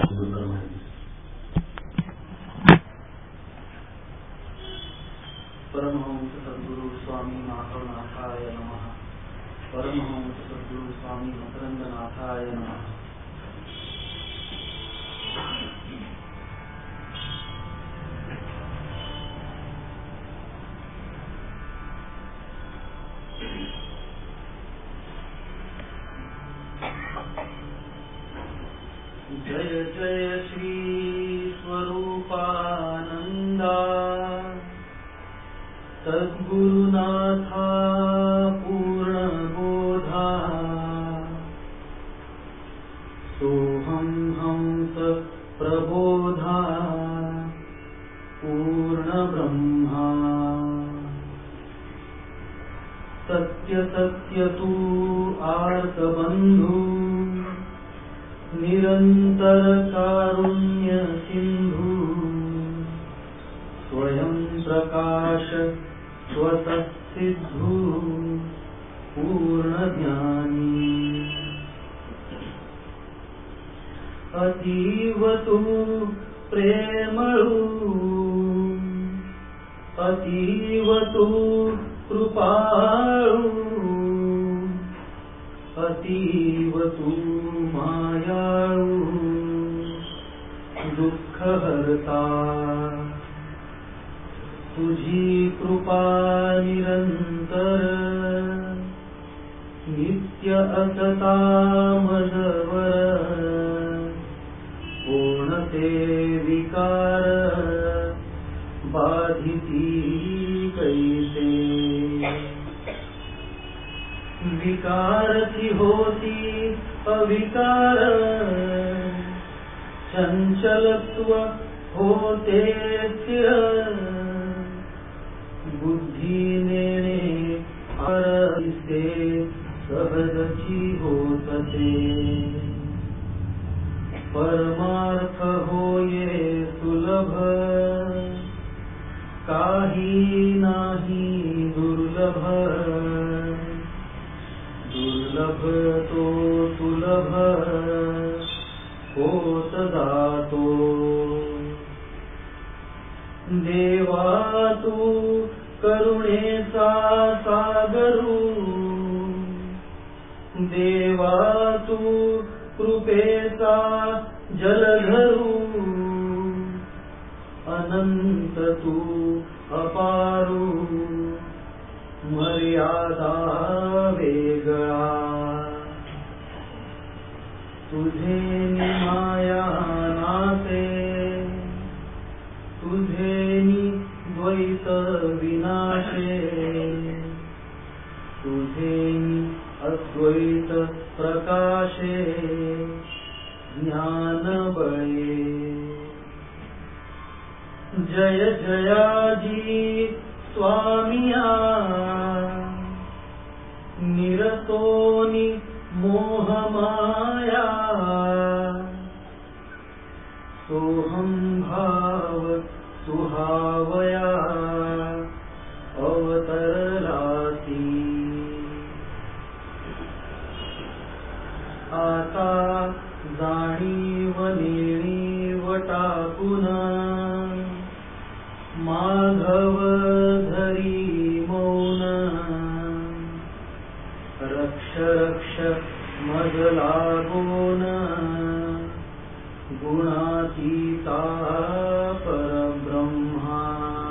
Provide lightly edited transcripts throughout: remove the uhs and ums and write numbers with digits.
परमहंस सद्गुरु स्वामी माधवनाथाय नमः। परमहंस सद्गुरु स्वामी मकरंदनाथाय नमः। जय जय श्री स्वरूपानंदा सद्गुरुनाथा पूर्ण बोधा सोहम हंस प्रबोधा पूर्ण ब्रह्मा सत्य सत्य तू आर्त बंधु निरंतर कारुण्य सिंधु स्वयं प्रकाश स्वतः सिद्धू पूर्ण ज्ञानी अतीव तू प्रेमळू अतीव तू कृपाळू अतीव तू मायाळू दुःख हरता तुझी कृपा निरंतर नित्य असता मजवर कोणते विकार बाधिती कैसे विकारती होती अविकार चंचलत्व होते स्थिर बुद्धी नेणे आरसे सहजची होतते परमार्थ होये सुलभ काही नाही दुर्लभ दुर्लभ तो सुलभ होत जातो देवा तू करुणेचा सागरू देवा तू कृपेचा जलधरू अनंत तू अपारू मर्यादा वेगळा तुझे माया नाते तुझे द्वैत विनाशे तुझे अद्वैत प्रकाशे ज्ञान बळे जय जयाजी स्वामिया निरतोनी मोहमाया सोहम भाव सुहावया अवतरलाती आता जाणीव नेणीव टाकून माधव धरी मौन रक्ष रक्ष मज लागोन गुणातीता परब्रह्मा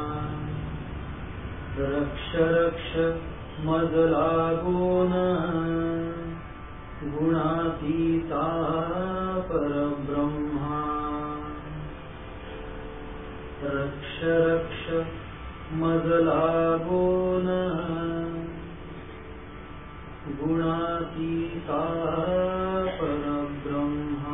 रक्ष रक्ष मज लागोन गुणातीता परब्रह्मा रक्ष रक्ष मज लागोन गुणातीता परब्रह्मा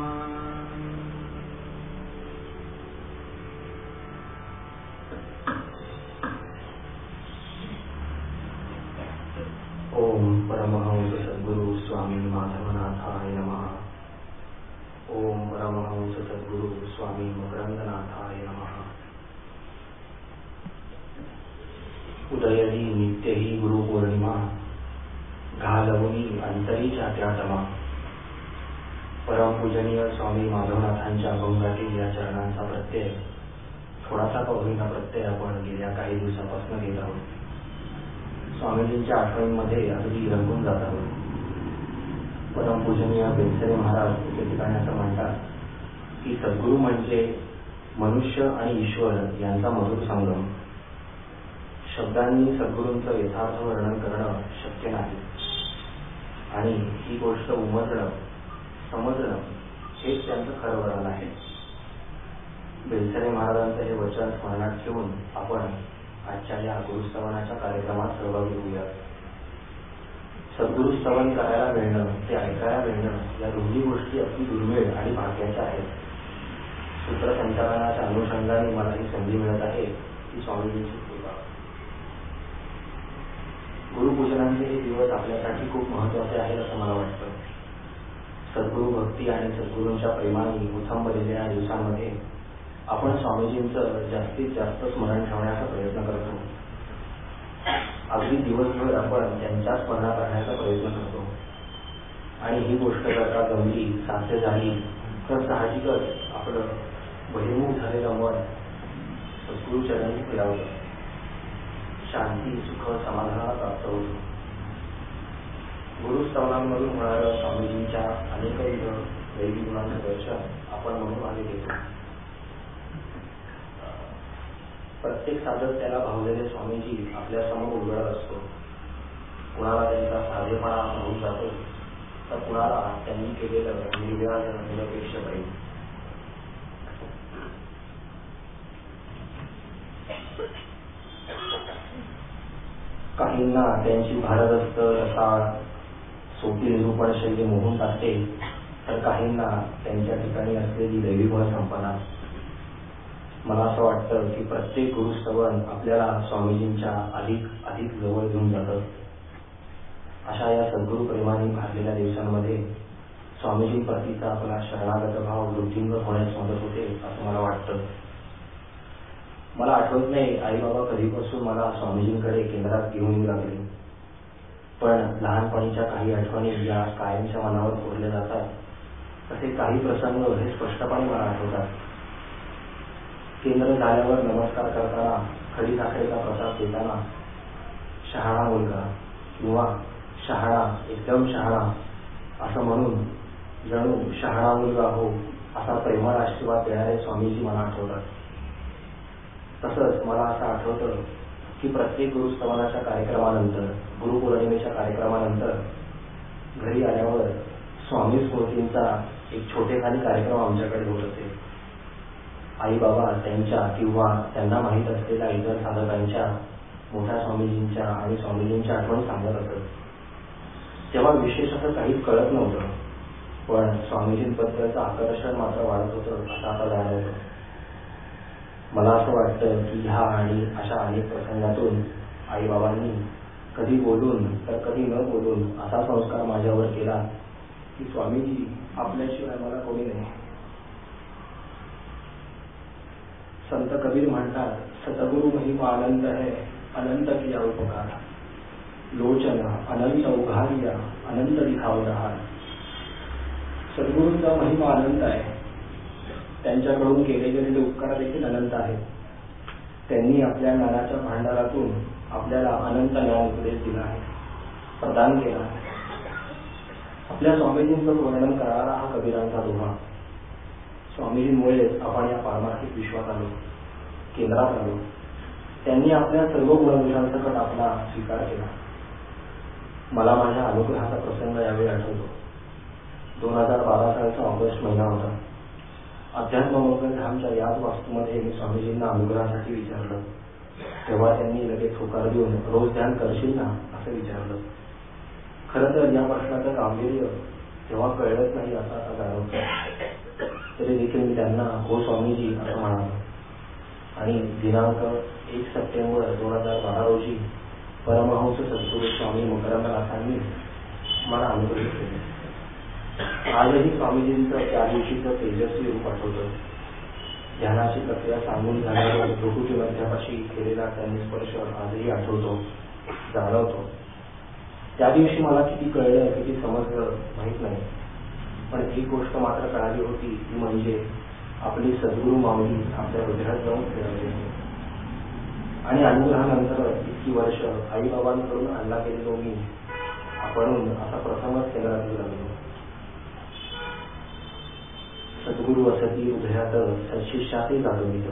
ओम परमहंस सद्गुरु स्वामी माधवनाथाय नमः। ओम परमहंस सद्गुरु स्वामी मकरंदनाथाय नमः। उदयही नित्यही गुरु पौर्णिमा घालवणी अंतरीच्या त्यातमा परमपूजनीय स्वामी माधवनाथांच्या अभंगातील या चरणांचा प्रत्यय थोडासा का होईना प्रत्यय आपण गेल्या काही दिवसापासून घेत आहोत. स्वामीजींच्या आठवणींमध्ये अगदी रंगून जात आहोत. परमपूजनीय बेलसरे महाराज एके ठिकाणी असं म्हणतात की सद्गुरू म्हणजे मनुष्य आणि ईश्वर यांचा मधुर संगम. शब्दांनी सद्गुरूंचं यथार्थ वर्णन करणं शक्य नाही आणि ही गोष्ट उमजणं समजणं हेच त्यांचं खरं वरण आहे. बेलसरे महाराजांचं हे वचन स्मरणात ठेवून आपण आजच्या या गुरुस्तवनाच्या कार्यक्रमात सहभागी होऊयात. सद्गुरुस्तवन करायला मिळणं ते ऐकायला मिळणं या दोन्ही गोष्टी अगदी दुर्मिळ आणि भाग्याच्या आहेत. सूत्रसंचालनाच्या अनुषंगाने मला ही संधी मिळत आहे की स्वामीजींची कृपा. गुरुपूजनांचे हे दिवस आपल्यासाठी खूप महत्वाचे आहेत असं मला वाटतं. सद्गुरू भक्ती आणि सद्गुरूंच्या प्रेमाने उथंबलेल्या या दिवसांमध्ये आपण स्वामीजींचं जास्तीत जास्त स्मरण ठेवण्याचा प्रयत्न करतो. अगदी दिवसभर आपण त्यांच्या स्मरणा करण्याचा प्रयत्न करतो आणि ही गोष्ट जर का जमली साध्य झाली तर साहजिकच आपलं बहिर्मुख झालेलं मन सद्गुरूचरणी फिरावतं, शांती सुख समाधानाला प्राप्त होतं. गुरुस्तवनांमधून होणारं स्वामीजींच्या अनेकविध दैवी गुणांचं दर्शन आपण म्हणून मागे घेतो. प्रत्येक साधक त्याला भावलेले स्वामीजी आपल्या समोर उघडत असतो. कुणाला त्यांचा साधेपणा भावून जातो तर कुणाला त्यांनी केलेलं निर्व्याज निरपेक्ष प्रेम. काहींना त्यांची भारदस्त रसाळ सोपी निरूपण शैली मोहून टाकते तर काहींना त्यांच्या ठिकाणी असलेली दैवीगुण संपदा. मला असं वाटतं की प्रत्येक गुरुस्तवन आपल्याला स्वामीजींच्या अधिक जवळ घेऊन जातं. अशा या सद्गुरू प्रेमाने भरलेल्या दिवसांमध्ये स्वामीजींप्रतीचा आपला शरणागत भाव वृद्धिंगत होण्यास मदत होते असं मला वाटतं. मला आठवत नाही आई बाबा कधीपासून मला स्वामीजींकडे केंद्रात घेऊन येऊ लागले, पण लहानपणीच्या काही आठवणी ज्या कायमच्या मनावर कोरल्या जातात तसे काही प्रसंग हे स्पष्टपणे मला आठवतात. केंद्र झाल्यावर नमस्कार करताना खडी साखरेचा प्रसाद देताना शहाणा मुलगा किंवा शहाणा एकदम शहाणा असं म्हणून जणू शहाणा मुलगा हो असा प्रेमळ आशीर्वाद देणारे स्वामीजी मला आठवतात. तसंच मला असं आठवतं की प्रत्येक गुरुस्तवनाच्या कार्यक्रमानंतर गुरुपौर्णिमेच्या कार्यक्रमानंतर घरी आल्यावर स्वामी स्मृतींचा एक छोटेखानी कार्यक्रम आमच्याकडे होत असे. आई बाबा त्यांच्या किंवा त्यांना माहीत असलेल्या इतर साधकांच्या मोठ्या स्वामीजींच्या आणि स्वामीजींच्या आठवण सांगत असत. तेव्हा विशेष असं काहीच कळत नव्हतं, पण स्वामीजींबद्दलचं आकर्षण मात्र वाढत होतं असं आता जाणवतं. मला असं वाटतं की ह्या आणि अशा अनेक प्रसंगातून आई बाबांनी कधी बोलून तर कधी न बोलून असा संस्कार माझ्यावर केला की स्वामीजी आपल्याशिवाय मला कोणी नाही. संत कबीर म्हणतात, सतगुरु महिमा अनंत है अनंत किया उपकार, लोचन अनंत उघारिया अनंत दिखाव रहा. सद्गुरूंचा महिमा अनंत आहे. त्यांच्याकडून केले गेलेले उपकार देखील अनंत आहेत. त्यांनी आपल्या ज्ञानाच्या भांडारातून आपल्याला अनंत ज्ञान उपदेश दिला आहे, प्रदान केला आहे. आपल्या स्वामीजींचं वर्णन करणारा हा कबीरांचा दोहा. स्वामीजींमुळेच आपण या पारमार्थिक विश्वात आलो, केंद्रात आलो. त्यांनी आपल्या सर्व गुणदोषांसकट आपला स्वीकार केला. मला माझ्या अनुग्रहाचा प्रसंग यावेळी आठवतो. 2012 सालचा ऑगस्ट महिना होता. अध्यात्ममंगल धामच्या याच वास्तूमध्ये मी स्वामीजींना अनुग्रहासाठी विचारलं. तेव्हा त्यांनी लगेच होकार देऊन रोज ध्यान करशील ना असं विचारलं. खरं तर या प्रश्नाचं गांभीर्य तेव्हा कळलंच नाही असं आता जाणवतं. तरी देखील मी त्यांना हो स्वामीजी असं म्हणालो आणि दिनांक 1 सप्टेंबर 2012 रोजी परमहंस सद्गुरू स्वामी मकरंदनाथांनी मला अनुग्रहित केले. आजही स्वामीजींचं त्या दिवशीचं तेजस्वी रूप आठवतं. ध्यानाची प्रक्रिया सांगून झाल्यावर प्रकृती मध्यापाशी केलेला त्यांनी स्पर्श आजही आठवतो, जाणवतो. त्या दिवशी मला किती कळलं किती समजलं माहीत नाही, पण एक गोष्ट मात्र कळाली होती ती म्हणजे आपली सद्गुरू माऊली आपल्या हृदयात जाऊन फिरवली आणि अनुग्रहानंतर इतकी वर्ष आईबाबांकडून आणला गेलेलो मी आपण असा प्रथमच केंद्रात लागलो. सद्गुरू असती हृदयात सत्शिष्यातही जाणविलं.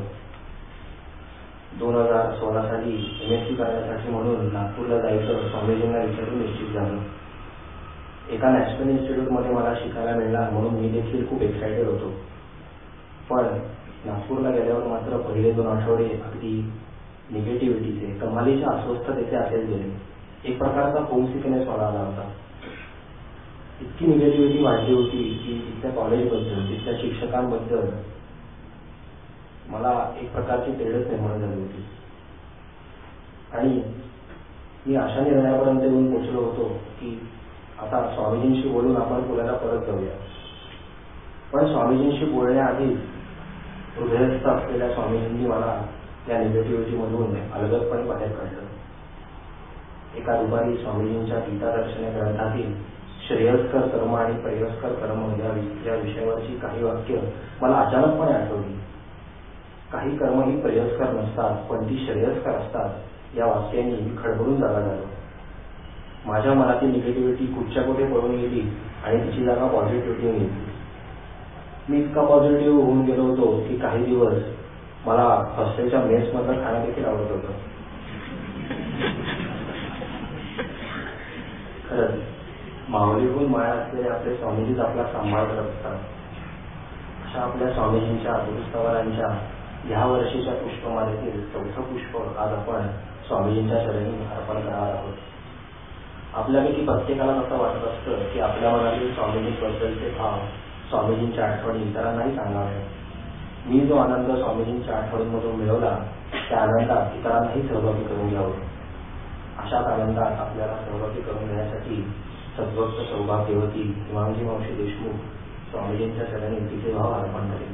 2016 साली MSc करण्यासाठी म्हणून नागपूरला जायचं स्वामीजींना विचारून निश्चित झालं. एका नॅशनल इन्स्टिट्यूटमध्ये मला शिकायला मिळणार म्हणून मी देखील खूप एक्सायटेड होतो. पण नागपूरला गेल्यावर मात्र पहिले 2 आठवडे अगदी निगेटिव्हिटीचे, कमालीच्या अस्वस्थतेचे असेच गेले. एक प्रकारचा होम सिकनेस मला आला होता. इतकी निगेटिव्हिटी वाढली होती की तिथल्या कॉलेजबद्दल, तिथल्या शिक्षकांबद्दल मला एक प्रकारची तेढच निर्माण झाली होती. आणि मी अशा निर्णयापर्यंत येऊन पोचलो होतो की आता स्वामीजींशी बोलून आपण पुण्याला परत जाऊया. पण स्वामीजींशी बोलण्याआधी हृदयस्थ असलेल्या स्वामीजींनी मला या निगेटिव्हिटीमधून अलगदपणे बाहेर काढलं. एका दुपारी स्वामीजींच्या गीतादर्शने ग्रंथातील श्रेयस्कर कर्म आणि प्रेयस्कर कर्म या विषयावरची काही वाक्य मला अचानकपणे आठवली. काही कर्म ही प्रेयस्कर नसतात पण ती श्रेयस्कर असतात या वाक्यांनी मी खडबडून जागा झालो. माझ्या मनातील निगेटिव्हिटी कुठच्या कुठे पळून गेली आणि तिची जागा पॉझिटिव्हिटी घेतली. मी इतका पॉझिटिव्ह होऊन गेलो होतो की काही दिवस मला हॉस्टेलच्या मेसमधलं खाणं देखील आवडत होतं. खरंच माऊलीहून माया असलेले आपले स्वामीजीच आपला सांभाळ करत असतात. अशा आपल्या स्वामीजींच्या गुरुस्थवारांच्या ह्या वर्षीच्या पुष्पमालेतील 4थं पुष्प आज आपण स्वामीजींच्या चरणी अर्पण करणार आहोत. आपल्यापैकी प्रत्येकाला असं वाटत असतं की आपल्या मनातील स्वामीजींबद्दलचे भाव, स्वामीजींच्या आठवणी इतरांनाही सांगावे. मी जो आनंद स्वामीजींच्या आठवणींमधून मिळवला त्या आनंदात इतरांनाही सहभागी करून घ्यावं. अशाच आनंदात आपल्याला सहभागी करून घेण्यासाठी सद्भक्त सौभाग्यवती हिमांगी मावशी देशमुख स्वामीजींच्या चरणी तिचे भाव अर्पण करेल.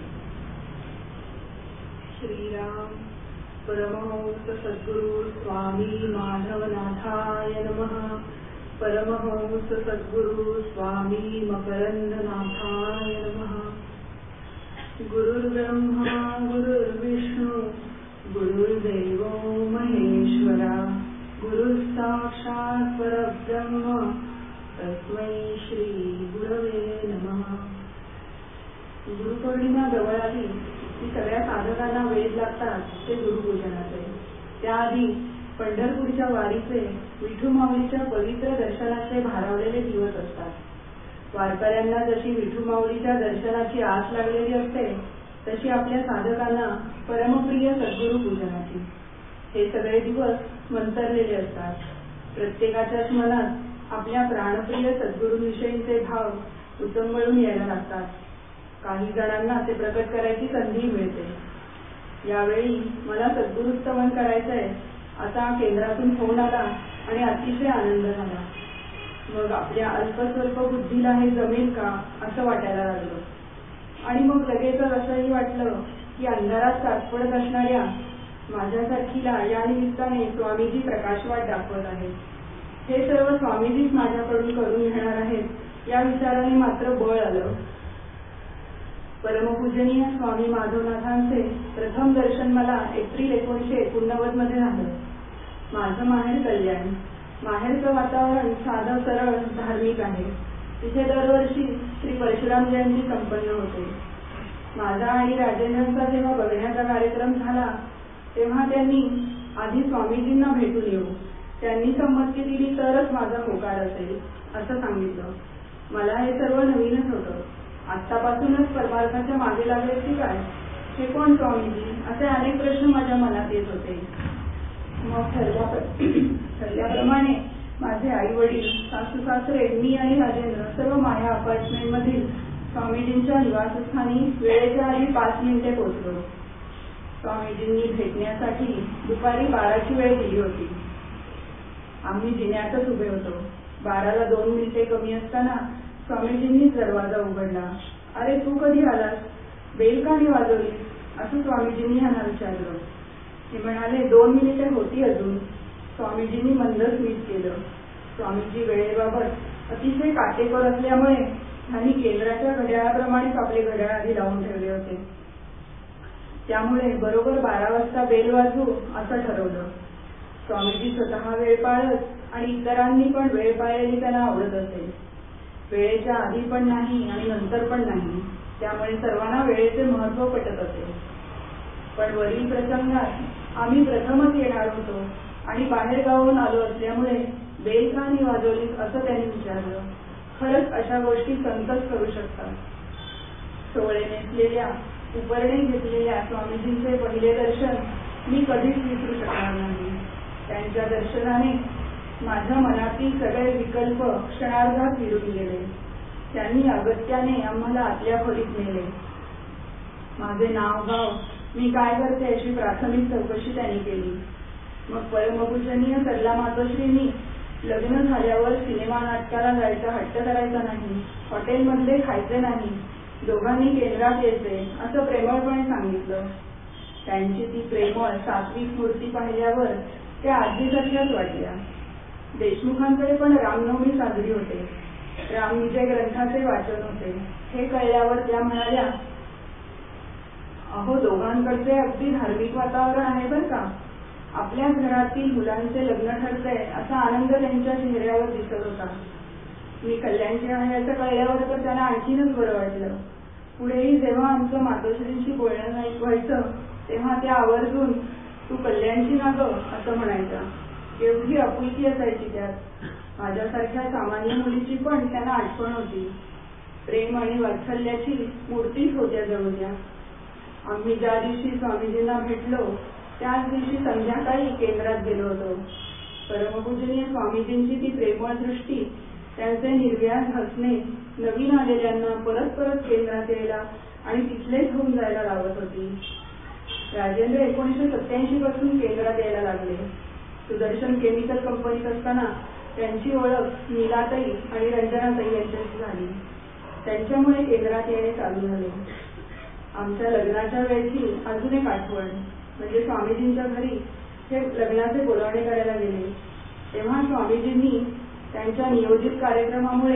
श्रीराम परमहंस सद्गुरु स्वामी माधवनाथाय नमः. परमहंस सद्गुरु स्वामी मकरंदनाथाय नमः. गुरुर्ब्रह्मा गुरुर्विष्णू गुरुर्देव महेश्वरा. गुरुसाक्षात् परब्रह्म तस्मै श्री गुरवे नमः. गुरुपौर्णिमा जवळ आली की सगळ्या साधकांना वेध लागतात ते गुरुपूजनाचे. त्याआधी पंढरपूरच्या वारीचे, विठू माऊलीच्या पवित्र दर्शनाचे भारावलेले दिवस असतात. वारकऱ्यांना जशी विठू माऊलीच्या दर्शनाची आस लागलेली असते तशी आपल्या साधकांना परमप्रिय सद्गुरु पूजनाची. हे सगळे दिवस मंतरलेले असतात. प्रत्येकाच्याच मनात आपल्या प्राणप्रिय सद्गुरूंविषयीचे भाव उचंबळून यायला लागतात. काही जणांना ते प्रकट करायची संधी मिळते. यावेळी मला सद्गुरुस्तवन करायचंय असा केंद्रातून फोन आला आणि अतिशय आनंद झाला. मग आपल्या अल्पस्वल्प बुद्धीला हे जमेल का असं वाटायला लागलं. आणि मग लगेच असंही वाटलं की अंधारात साचपडत असणाऱ्या माझ्यासारखीला या निमित्ताने स्वामीजी प्रकाशवाट दाखवत आहेत. हे सर्व स्वामीजीच माझ्याकडून करून घेणार आहेत या विचाराने मात्र बळ आलं. परमपूजनीय स्वामी माधवनाथांचे प्रथम दर्शन मला एप्रिल 1989 मध्ये झालं. माझं माहेर कल्याण. माहेरचं वातावरण साधं सरळ धार्मिक आहे. तिथे दरवर्षी श्री परशुराम जयंती संपन्न होते. माझा आणि राजेंद्रांचा जेव्हा बघण्याचा कार्यक्रम झाला तेव्हा त्यांनी आधी स्वामीजींना भेटून येऊ, त्यांनी संमती दिली तरच माझा होकार असेल असं सांगितलं. मला हे सर्व नवीनच होतं. आत्तापासूनच परमार्थाच्या मागे लागले की काय, हे कोण स्वामीजी, असे अनेक प्रश्न माझ्या मनात येत होते. मग ठरल्याप्रमाणे माझे आई वडील, सासू सासरे, मी आणि राजेंद्र सर्व माया अपार्टमेंट मधील स्वामीजींच्या निवासस्थानी वेळेच्या आधी 5 मिनिटे पोहोचलो. स्वामीजींनी भेटण्यासाठी दुपारी 12ची वेळ दिली होती. आम्ही जिन्यातच उभे होतो. 12ला 2 मिनिटे कमी असताना स्वामीजींनीच दरवाजा उघडला. अरे तू कधी आलास, बेल का नाही वाजवली असं स्वामीजींनी ह्यांना विचारलं. ते म्हणाले 2 मिनिटे होती अजून. स्वामीजींनी मंद स्मित केलं. स्वामीजी वेळेबाबत अतिशय काटेकोर असल्यामुळे आणि केंद्राच्या घड्याळाप्रमाणेच आपले घड्याळ आधी लावून ठेवले होते. त्यामुळे बरोबर 12 वाजता बेल वाजू असं ठरवलं. स्वामीजी स्वतः वेळ पाळत आणि इतरांनी पण वेळ पाळलेली त्यांना आवडत असे. वेळेच्या आधी पण नाही आणि नंतर पण नाही, त्यामुळे सर्वांना वेळेचे महत्त्व पटत असे. पण वरील प्रसंगात आम्ही प्रथमच येणार होतो आणि बाहेर गावाहून आलो असल्यामुळे बेल का नाही वाजवली असं त्यांनी विचारलं. खरंच अशा गोष्टी संतच करू शकतात. सोवळे नेसलेल्या, उपरणे घेतलेल्या स्वामीजींचे पहिले दर्शन मी कधीच विसरू शकणार नाही. त्यांच्या दर्शनाने माझ्या मनातील सगळे विकल्प क्षणार्धात विरून गेले. त्यांनी अगत्याने आम्हाला आतल्या खोलीत नेले. माझे नाव गाव, मी काय करते अशी प्राथमिक चौकशी त्यांनी केली. मग परमपूजनीय सरला मातोश्रींनी लग्न झाल्यावर सिनेमा नाटकाला जायचा हट्ट करायचा नाही, हॉटेलमधले खायचे नाही, दोघांनी केंद्रात यायचे असं प्रेमळपणे सांगितलं. त्यांची ती प्रेमळ सात्विक मूर्ती पाहिल्यावर त्या आजीसारख्याच वाटल्या. देशमुखांकडे पण रामनवमी साजरी होते. रामविजय ग्रंथाचे वाचन होते. हे कळल्यावर त्या म्हणाल्या, अहो दोघांकडचे अगदी धार्मिक वातावरण आहे बरं का. आपल्या घरातील मुलांचे लग्न ठरते असा आनंद त्यांच्या चेहऱ्यावर दिसत होता. मी कल्याणची आहे असं कळल्यावर तर त्यांना आणखीनच बरं वाटलं. पुढेही जेव्हा आमचं मातोश्रींशी बोलणं नाही व्हायचं तेव्हा त्या आवर्जून तू कल्याणची ना गं असं म्हणायच्या. एवढी आपुलकी असायची त्यात. माझ्यासारख्या सामान्य मुलीची पण त्यांना आठवण होती. प्रेम आणि वात्सल्याची मूर्तीच होत्या जवळच्या. आम्ही ज्या दिवशी स्वामीजींना भेटलो त्याच दिवशी संध्याकाळी केंद्रात गेलो होतो. परमपूजनीय स्वामीजींची ती प्रेमळ दृष्टी, त्यांचे निर्व्याज हसणे नवीन आलेल्यांना परत परत केंद्रात यायला आणि तिथलेच होऊन जायला लावत होती. राजेंद्र 1987 पासून केंद्रात यायला लागले. सुदर्शन केमिकल कंपनीत असताना त्यांची ओळख नीलाताई आणि रंजनाताई यांच्याशी झाली. त्यांच्यामुळे केंद्रात येणे चालू झाले. आमच्या लग्नाच्या वेळची अजून एक आठवण म्हणजे स्वामीजींच्या घरी हे लग्नाचे बोलावणे करायला गेले तेव्हा स्वामीजींनी त्यांच्या नियोजित कार्यक्रमामुळे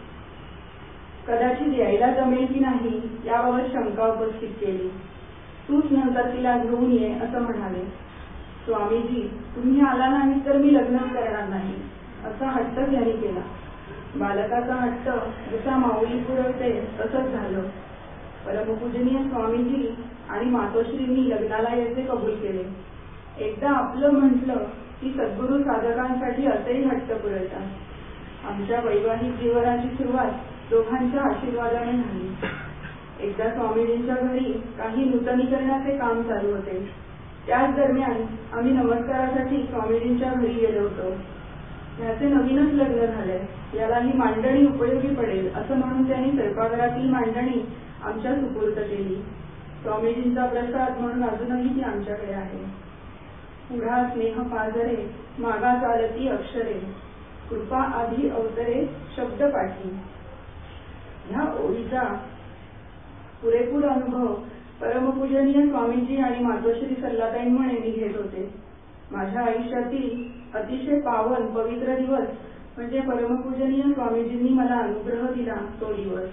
कदाचित यायला जमेल की नाही याबाबत शंका उपस्थित केली. तूच नंतर तिला घेऊन ये असं म्हणाले. स्वामीजी, तुम्ही आला नाही तर मी लग्नच करणार नाही असा हट्टच यांनी केला. बालकाचा हट्ट जसा माऊली पुरवते तसंच झालं. परमपूजनीय स्वामीजी आणि मातोश्रींनी लग्नाला यायचे कबूल केले. एकदा आपलं म्हटलं की सद्गुरू साधकांसाठी असेही हट्ट पुरवतात. आमच्या वैवाहिक जीवनाची सुरुवात दोघांच्या आशीर्वादाने झाली. एकदा स्वामीजींच्या घरी काही नूतनीकरणाचे काम चालू होते. त्याच दरम्यान आम्ही नमस्कारासाठी स्वामीजींच्या घरी गेलो होतो. याचे नवीनच लग्न झाले, याला ही मांडणी उपयोगी पडेल असं म्हणून त्यांनी स्वयंपाकघरातील मांडणी आमच्या सुपूर्द केली. स्वामीजींचा प्रसाद म्हणून अजूनही ती आमच्याकडे आहे. पुढा स्नेह पाजरे, मागा चालती अक्षरे, कृपा आधी अवतरे शब्द पाठी. ह्या ओळीचा पुरेपूर अनुभव परमपूजनीय स्वामीजी आणि मातोश्री सरलाताईंमुळे मी घेत होते. माझ्या आयुष्यातील अतिशय पावन पवित्र दिवस म्हणजे परमपूजनीय स्वामीजींनी मला अनुग्रह दिला तो दिवस.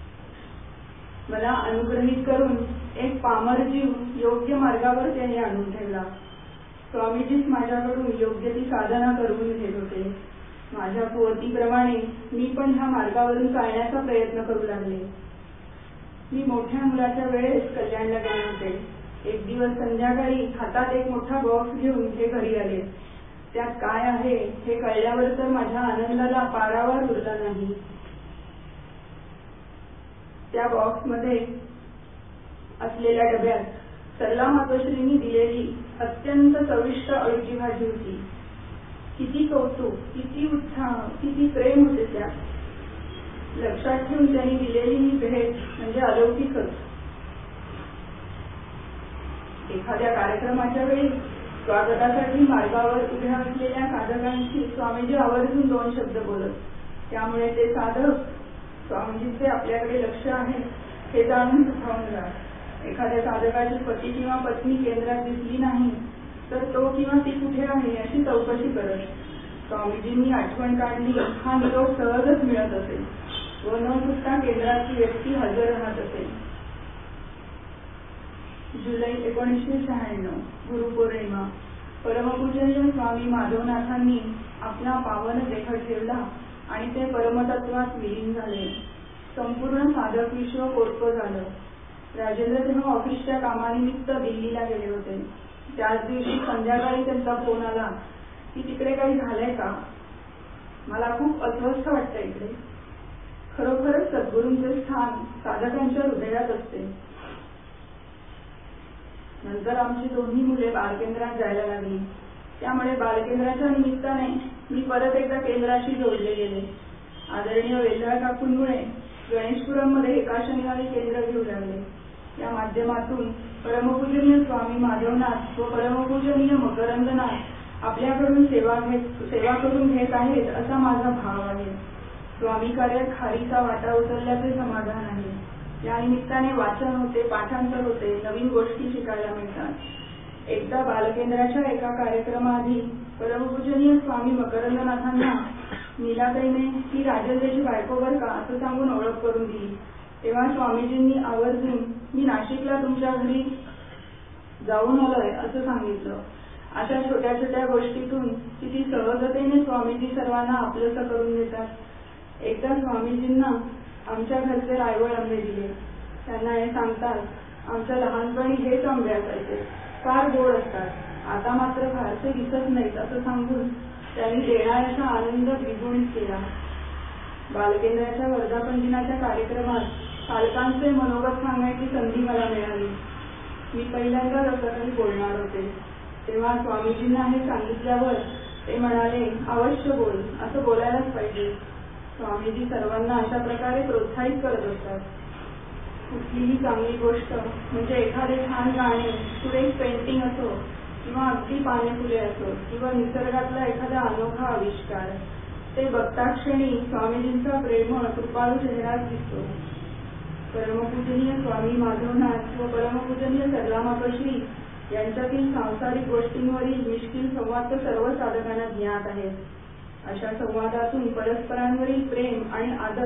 मला अनुग्रहित करून एक पामर जीव योग्य मार्गावर त्याने आणून ठेवला. स्वामीजीच माझ्याकडून योग्य ती साधना करून घेत होते. माझ्या कुवतीप्रमाणे मी पण ह्या मार्गावरून चालण्याचा प्रयत्न करू लागले. मी मोठ्या मुलाच्या वेळेस कल्याणला गेले होते. एक दिवस संध्याकाळी हातात एक मोठा बॉक्स घेऊन हे घरी आले. त्यात काय आहे हे कळल्यावर तर माझ्या आनंदाला पारावार उरला नाही. त्या बॉक्समध्ये असलेल्या डब्यात सरला मातोश्रींनी दिलेली अत्यंत चविष्ट अळूची भाजी होती. किती कौतुक, किती उत्साह, किती प्रेम होते त्यात. लक्षात ठेवून त्यांनी दिलेली ही भेट म्हणजे अलौकिकच. एखाद्या कार्यक्रमाच्या वेळी स्वागतासाठी मार्गावर उभ्या असलेल्या साधकांशी स्वामीजी आवर्जून 2 शब्द बोलत. त्यामुळे ते साधक स्वामीजींचे आपल्याकडे लक्ष आहे हे जाणून सुखावून राहत. एखाद्या साधकाची पती किंवा पत्नी केंद्रात दिसली नाही तर तो किंवा ती कुठे आहे अशी चौकशी करत. स्वामीजींनी आठवण काढली हा निरोप सहजच मिळत असे. व न चुकता केंद्राची व्यक्ती हजर राहत असे. जुलै 1996 गुरुपौर्णिमा. परमपूजनीय स्वामी माधवनाथांनी आपला पावन देह ठेवला आणि ते परमतत्वात विलीन झाले. संपूर्ण साधक विश्व कोरकं झालं. राजेंद्र तेव्हा ऑफिसच्या कामानिमित्त दिल्लीला गेले होते. त्याच दिवशी संध्याकाळी त्यांचा फोन आला की तिकडे काही झालंय का? मला खूप अस्वस्थ वाटतं इकडे. खरोखरच सद्गुरूंचे स्थान साधकांच्या हृदयात असते. नंतर आमची दोन्ही मुले बालकेंद्रात जायला लागली. त्यामुळे बालकेंद्राच्या निमित्ताने मी परत एकदा केंद्राशी जोडले गेले. आदरणीय वेल्हाळ काकूंमुळे गणेशपुरममध्ये एका शनिवारी केंद्र घेऊ लागले. या माध्यमातून परमपूजनीय स्वामी माधवनाथ व परमपूजनीय मकरंदनाथ आपल्याकडून सेवा करून घेत आहेत असा माझा भाव आहे. स्वामी कार्यात खारीचा वाटा उचलल्याचे समाधान आहे. या निमित्ताने वाचन होते, पाठांतर होते, नवीन गोष्टी शिकायला मिळतात. एकदा बालकेंद्राच्या एका कार्यक्रमाआधी परमपूजनीय स्वामी मकरंदनाथांना नीलाताईने ही राजेंद्रची बायको बर का असं सांगून ओळख करून दिली. तेव्हा स्वामीजींनी आवर्जून मी नाशिकला तुमच्या घरी जाऊन आलोय असं सांगितलं. अशा छोट्या छोट्या गोष्टीतून किती सहजतेने स्वामीजी सर्वांना आपलंसं करून घेतात. एकदा स्वामीजींना आमच्या घरचे रायवळ आंबे दिले. त्यांना हे सांगतात, आमच्या लहानपणी हेच आंबे असायचे, फार गोड असतात, आता मात्र फारसे दिसत नाहीत असं सांगून त्यांनी देणाऱ्याचा आनंद द्विगुणित केला. बालकेंद्राच्या वर्धापन दिनाच्या कार्यक्रमात पालकांचे मनोगत सांगण्याची संधी मला मिळाली. मी पहिल्यांदा असं काही बोलणार होते. तेव्हा स्वामीजींना हे सांगितल्यावर ते म्हणाले, अवश्य बोल, असं बोलायलाच पाहिजे. स्वामीजी सर्वांना अशा प्रकारे प्रोत्साहित करत असतात. कुठलीही चांगली गोष्ट म्हणजे एखादे छान गाणे, सुरेख पेंटिंग असो किंवा अगदी पाने फुले असो किंवा निसर्गातला एखादा अनोखा आविष्कार, ते बघता क्षणी स्वामीजींचा प्रेमळ कृपाळू चेहराच दिसतो. परमपूजनीय स्वामी माधवनाथ व परमपूजनीय सरलामातोश्री यांच्यातील सांसारिक गोष्टींवरील मिश्किल संवाद तर सर्व साधकांना ज्ञात आहेत. अशा संवादातून परस्परांवरील प्रेम आणि आदर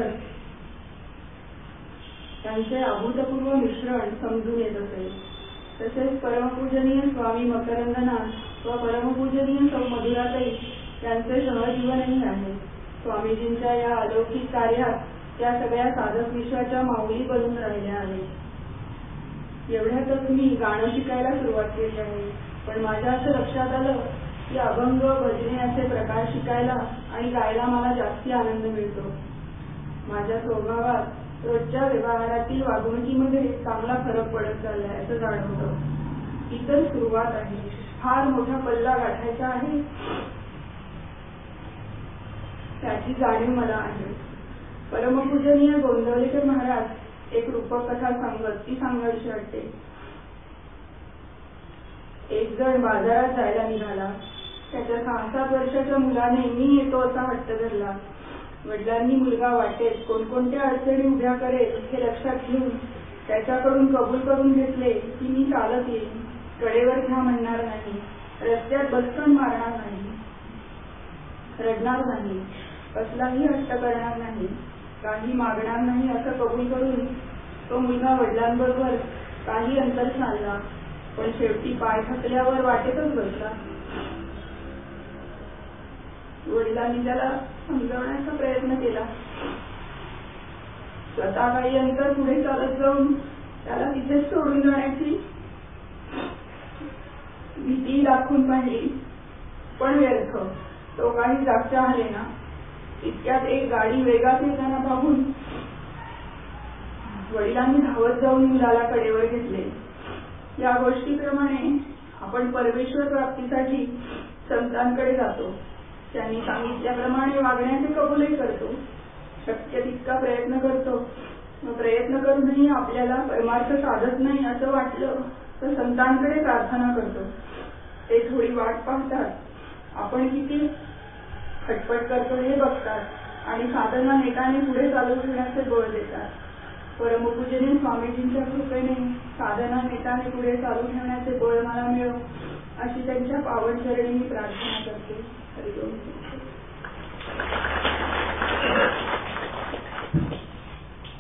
यांचे अभूतपूर्व मिश्रण समजून येत असे. तसेच परमपूजनीय स्वामी मकरंदनाथ व परमपूजनीय सौ मधुराताई यांचे सहजीवनही आहे. स्वामीजींच्या या अलौकिक कार्यात त्या सगळ्या साधक विश्वाच्या माऊली बनून राहिल्या आहेत. एवढ्यातच मी गाणं शिकायला सुरुवात केली आहे. पण माझ्या असं लक्षात आलं की अभंग, भजने असे प्रकार शिकायला आणि गायला मला जास्ती आनंद मिळतो. माझ्या स्वभावात रोजच्या व्यवहारातील वागणुकीमध्ये चांगला फरक पडत चाललाय असं जाणवतं. ही तर सुरुवात आहे. फार मोठा पल्ला गाठायचा आहे त्याची जाणीव मला आहे. परमपूजनीय गोंदवलेकर महाराज एक रूपक कथा सांगत ती सांगावीशी वाटते. एक जण बाजारात जायला निघाला. त्याच्या 6-7 वर्षाच्या मुलाने मी येतो असा हट्ट धरला. वडिलांनी मुलगा वाटेत कोणकोणत्या अडचणी उभ्या करेल हे लक्षात घेऊन त्याच्याकडून कबूल करून घेतले की मी चालत येईन, कडेवर घ्या म्हणणार नाही, रस्त्यात बसकन मारणार नाही, रडणार नाही, कसलाही हट्ट करणार नाही, काही मागणार नाही असं कबूल करून तो मुलगा वडिलांबरोबर काही अंतर चालला. पण शेवटी पाय थकल्यावर वाटेतच बसला. वडिलांनी त्याला समजवण्याचा प्रयत्न केला. स्वतः काही अंतर पुढे चालत जाऊन त्याला तिथेच सोडून जाण्याची भीती दाखवून पाहिली, पण व्यर्थ. तो काही जागच्या आले ना. इतक्यात एक गाडी वेगात येताना पाहून वडिलांनी धावत जाऊन मुलाला कडेवर घेतले. या गोष्टीप्रमाणे आपण परमेश्वर प्राप्तीसाठी संतांकडे जातो. त्यांनी सांगितल्याप्रमाणे वागण्याचे कबूलही करतो. शक्य तितका प्रयत्न करतो. प्रयत्न करूनही आपल्याला परमार्थ साधत नाही असं वाटलं तर संतांकडे प्रार्थना करतो. ते थोडी वाट पाहतात, आपण किती खटपट करतो हे बघतात आणि साधना नेटाने पुढे चालू ठेवण्याचे बळ देतात. परमपूजनीय स्वामीजींच्या कृपेने साधना नेटाने पुढे चालू ठेवण्याचे बळ मला मिळो अशी त्यांच्या पावन चरणी मी प्रार्थना करते. हरिओम.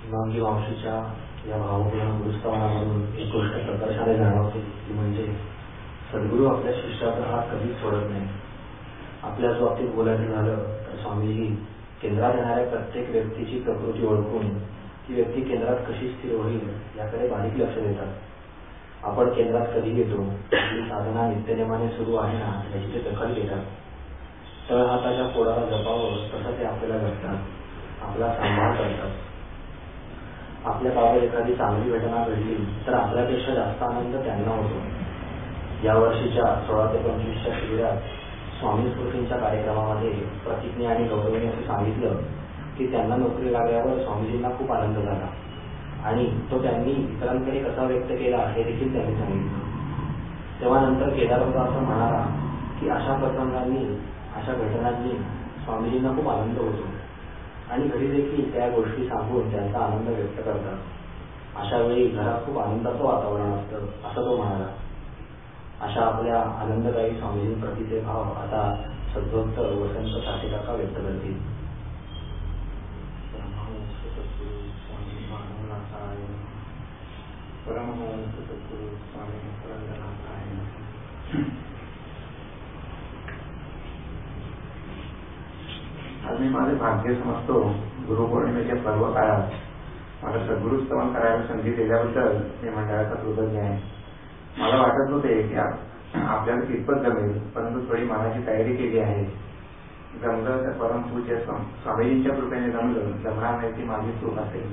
हिमांगी मावशीच्या या भावपूर्ण गुरुस्थानामधून एक गोष्ट प्रकर्षाने जाणवते ती म्हणजे सद्गुरू आपल्या शिष्याचा हात कधीच सोडत नाही. आपल्याच बाबतीत बोलायचं झालं तर स्वामीजी केंद्रात येणाऱ्या प्रत्येक व्यक्तीची प्रकृती ओळखून ती व्यक्ती केंद्रात कशी स्थिर होईल याकडे बारीक लक्ष देतात. आपण केंद्रात कधी येतो, आपली साधना नित्यनेमाने सुरू आहे ना याची ते दखल घेतात. तळहाताच्या फोडाला जपावं तसं ते आपल्याला जपतात, आपला सांभाळ करतात. आपल्या बाबत एखादी चांगली घटना घडली तर आपल्यापेक्षा जास्त आनंद त्यांना होतो. या वर्षीच्या 16 ते 25च्या शिबिरात स्वामी स्मृतींच्या कार्यक्रमामध्ये प्रतिज्ञा आणि गौरवने असं सांगितलं की त्यांना नोकरी लागल्यावर स्वामीजींना खूप आनंद झाला आणि तो त्यांनी इतरांकडे कसा व्यक्त केला हे देखील त्यांनी सांगितलं. तेव्हा नंतर केदारबाबा असं म्हणाला की अशा प्रसंगांनी, अशा घटनांनी स्वामीजींना खूप आनंद होतो आणि घरी देखील त्या गोष्टी सांगून त्यांचा आनंद व्यक्त करतात. अशा वेळी घरात खूप आनंदाचं वातावरण असतं असं तो म्हणाला. अशा आपल्या आनंददायी स्वामीजींप्रतीचे भाव आता सद्भक्त वसंत साठेकाका व्यक्त करतील. परमहंस सद्गुरू स्वामी पुरंदरनाथाय. आज मी माझे भाग्य समजतो गुरुपौर्णिमेच्या पर्व काळात मला सद्गुरू स्तवन करायला संधी दिल्याबद्दल मी मंडळाचा कृतज्ञ आहे. मला वाटत होते की आपल्याला कितपत जमेल, परंतु थोडी मनाची तयारी केली आहे. जमलं तर परमपूज्य स्वामीजींच्या कृपेने जमणार नाही ती माझी चूक असेल.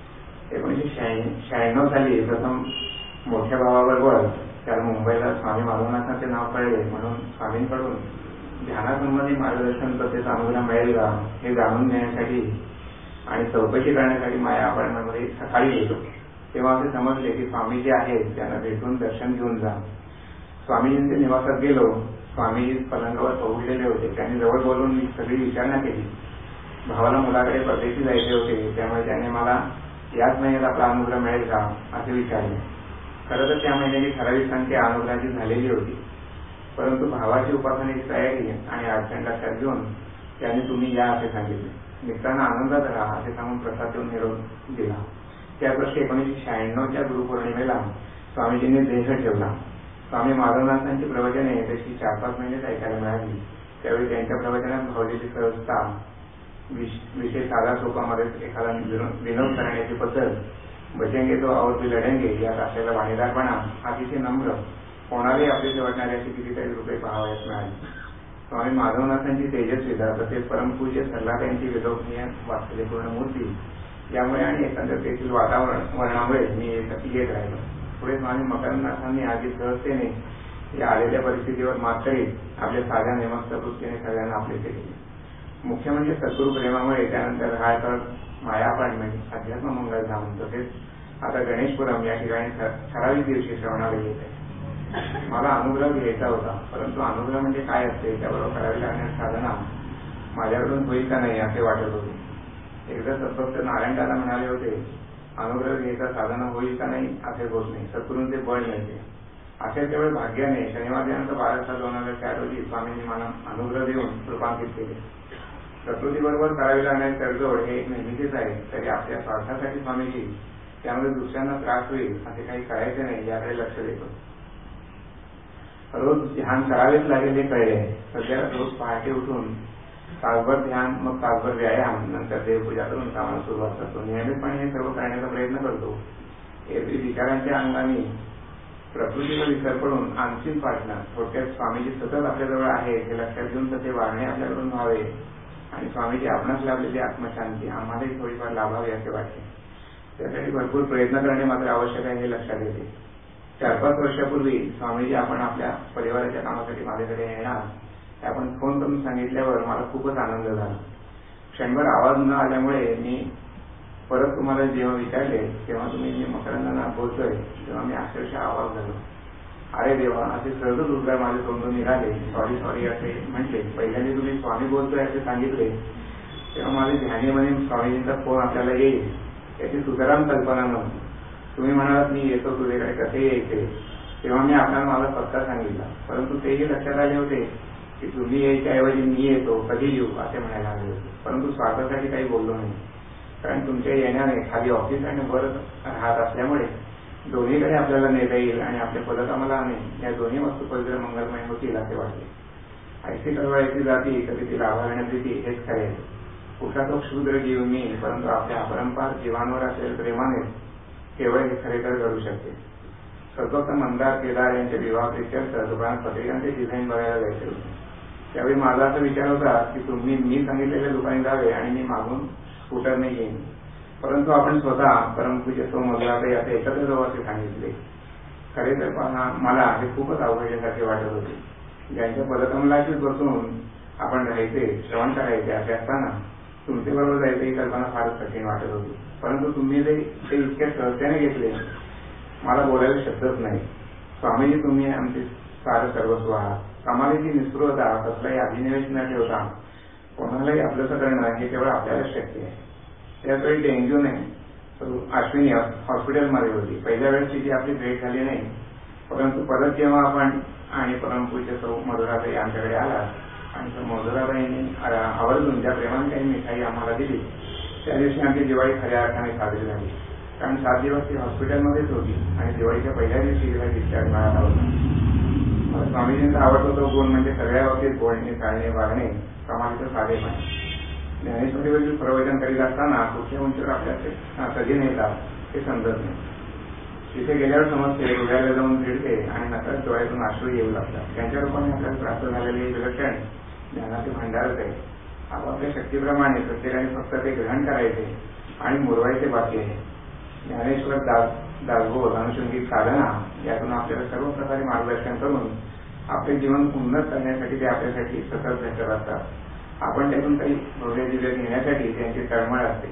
1996 साली प्रथम मोठ्या भावाबरोबर त्याला मुंबईला स्वामी माधवनाथांचे नाव कळले म्हणून स्वामींकडून ध्यानासंबंधी मार्गदर्शन तसेच अनुग्रह मिळेल का हे जाणून घेण्यासाठी आणि चौकशी करण्यासाठी माझ्या अपार्टमेंटमध्ये सकाळी गेलो. तेव्हा असे समजले की स्वामीजी आहेत त्यांना भेटून दर्शन घेऊन जा. स्वामीजींच्या निवासात गेलो. स्वामीजी पलंगावर पहुडलेले होते. त्यांनी जवळ बोलून सगळी विचारणा केली. भावाला मुलाकडे परदेशी जायचे होते त्यामुळे त्याने मला याच महिन्यात आपला अनुग्रह मिळेल का असे विचारले. खरं तर त्या महिन्याची ठराविक संख्या अनुग्रहाची झालेली होती, परंतु भावाची उपासनेची तयारी आणि अडचण लक्षात घेऊन त्याने तुम्ही या असे सांगितले. निघताना आनंदात राहा असे सांगून प्रसाद देऊन निरोप दिला. त्याच वर्षी 1996च्या गुरुपौर्णिमेला स्वामीजींनी देह ठेवला. स्वामी माधवनाथांची प्रवचने तशी 4-5 महिनेच ऐकायला मिळाली. त्यावेळी त्यांच्या प्रवचनात भावलेली सहजता, विषय साधा सोपामध्ये एखादा विनोद करण्याची पद्धत, बचेंगे तो और भी लढेंगे यात असलेला वाणीदारपणा, अतिशय नम्र, कोणालाही आपले वाटणारे अशी कितीतरी रूपे पाहावयास मिळाली. स्वामी माधवनाथांची तेजस्विता तसेच परमपूज्य सरलाट्यांची विलोभनीय वात्सल्यपूर्ण मूर्ती यामुळे आणि एकंदरीतील वातावरणामुळे मी येत राहिलो. पुढे स्वामी मकरनाथांनी आधी सहजतेने या आलेल्या परिस्थितीवर मात करीत आपल्या साध्या नेमस्त वृत्तीने सगळ्यांना आपले केले. मुख्य म्हणजे सद्गुरू प्रेमामुळे त्यानंतर राहायकर माया अपार्टमेंट, अध्यात्म मंगलधाम तसेच आता गणेशपुरम या ठिकाणी ठराविक दिवशी श्रवणाला येत आहे. मला अनुग्रह घ्यायचा होता, परंतु अनुग्रह म्हणजे काय असते त्याबरोबर करावी लागणारी साधना माझ्याकडून होईल का नाही असे वाटत होते. एकदा सद्भक्त नारायणदादा म्हणाले होते, अनुग्रह घ्यायचा साधना होईल का नाही असे होत नाही, सद्गुरूंचे बळ मिळते. अशा केवळ भाग्याने शनिवार दिनांक 12/7/2004 रोजी स्वामींनी मला अनुग्रह देऊन कृपांकित केले. प्रकृतीबरोबर करावी लागणारी तडजोड हे एक नेहमीचेच आहे, तरी आपल्या स्वार्थासाठी स्वामीजी त्यामध्ये दुसऱ्यांना त्रास होईल असे काही करायचे नाही याकडे लक्ष देतो. रोज ध्यान करावेच लागेल हे कळले. सध्या रोज पहाटे उठून तासभर ध्यान, मग तासभर व्यायाम, नंतर देवपूजा करून कामाला सुरुवात करतो. नियमितपणे हे सर्व करण्याचा प्रयत्न करतो. एरवी विचारांच्या अंगाने प्रकृतीचा विसर पडून आणखीन पाठणार. थोडक्यात स्वामीजी सतत आपल्याजवळ आहेत हे लक्षात घेऊन तसे वागणे आपल्याकडून व्हावे आणि स्वामीजी आपणास लाभलेली आत्मशांती आम्हालाही थोडीफार लाभावी असे वाटते. त्यासाठी भरपूर प्रयत्न करणे मात्र आवश्यक आहे हे लक्षात येते. 4-5 वर्षापूर्वी स्वामीजी आपण आपल्या परिवाराच्या कामासाठी माझ्याकडे येणार हे आपण फोन करून सांगितल्यावर मला खूपच आनंद झाला. क्षणभर आवाज न आल्यामुळे मी परत तुम्हाला जेव्हा विचारले तेव्हा तुम्ही मी मकरंदनाथ बोलतोय तेव्हा मी अक्षरशः आवाज झालो. अरे देवा असे सहजच उद्गार माझे तोंडून निघाले. सॉरी असे म्हटले. पहिल्यांदा तुम्ही स्वामी बोलतोय असे सांगितले तेव्हा माझे ध्यानीमध्ये स्वामीजींचा फोन आपल्याला येईल याची सुतराम कल्पना नव्हती. तुम्ही म्हणालात मी येतो तुझ्याकडे कसे यायचे, तेव्हा मी आपल्याला मला पत्ता सांगितला, परंतु तेही लक्षात आले होते की तुम्ही यायच्या ऐवजी मी येतो कधी येऊ असे म्हणायला लागले होते, परंतु स्वार्थासाठी काही बोललो नाही. कारण तुमच्या येण्याने खाली ऑफिस आणि वर राहत असल्यामुळे दोन्हीकडे आपल्याला नेता येईल आणि आपल्या पदकमलाने या दोन्ही वस्तू पवित्र मंगलमय होतील असे वाटले. ऐशी कळवायची जाती कधी ती लाभाविण्यात येते हेच खरे. कुठला तो क्षुद्र जीव मी, परंतु आपल्या अपरंपार जीवांवर असलेल्या प्रेमाने केवळ हे खरेतर घडू शकते. सर्वोत्तम मंदार केदार यांच्या विवाह प्रित्यर्थ दुकानात पत्रिकांचे डिझाईन बघायला जायचे होते. त्यावेळी माझा असा विचार होता की तुम्ही मी सांगितलेल्या दुकानी जावे आणि मी मागून स्कूटरने येईन, परंतु आपण स्वतः परमपूज्य सौ मधुराताई असे एकत्र जाऊ असे सांगितले. खरे तर मला हे खूपच अवघडल्यासारखे वाटत होते. ज्यांच्या पदकमलाशीच बसून आपण राहायचे, श्रवण करायचे असे असताना तुमच्या बरोबर जायचं ही कल्पना फारच कठीण वाटत होती. परंतु तुम्ही ते इतक्या सहजतेने घेतले, मला बोलायला शब्दच नाही. स्वामीजी, तुम्ही आमचे सारं सर्वस्व आहात. कमालीची निस्पृहता, कसलाही अभिनिवेश न ठेवता कोणालाही आपलंसं करणं हे केवळ आपल्याला शक्य आहे. त्याचवेळी डेंग्यूने अश्विनी हॉस्पिटलमध्ये होती. पहिल्या वेळेची जी आपली भेट झाली नाही, परंतु परत जेव्हा आपण आणि परमपूज्य सौ मधुराताई आमच्याकडे आला आणि सौ मधुराताईंनी आवर्जून ज्या प्रेमाने काही मिठाई आम्हाला दिली, त्या दिवशी आमची दिवाळी खऱ्या अर्थाने साजरी झाली. कारण 7 दिवस ती हॉस्पिटलमध्येच होती आणि दिवाळीच्या पहिल्या दिवशी तिला डिस्चार्ज मिळाला होता. मला स्वामीजींचा आवडतो तो गुण म्हणजे सगळ्या बाबतीत बोलणे, चालणे, वागणे, कमालीचं साधेपण. ज्ञानेश्वरीवरील प्रवचन करीत असताना कुठल्या उंचीवर आपल्या कधी नेतात हे समजत नाही. तिथे गेल्यावर समजते, हृदयाला जाऊन भिडते आणि नंतर डोळ्यातून अश्रू येऊ लागतात. त्यांच्या रूपाने आपल्याला प्राप्त झालेले विलक्षण ज्ञानाचे भांडारच आहे. आपापल्या शक्तीप्रमाणे प्रत्येकाने फक्त ते ग्रहण करायचे आणि मुरवायचे बाकी आहे. ज्ञानेश्वर दासबोध अनुषंगिक साधना यातून आपल्याला सर्व प्रकारे मार्गदर्शन करून आपले जीवन उन्नत करण्यासाठी ते आपल्यासाठी सतत भेटत असतात. आपण त्यातून काही भव्य दिव्य घेण्यासाठी त्यांची तळमळ असते.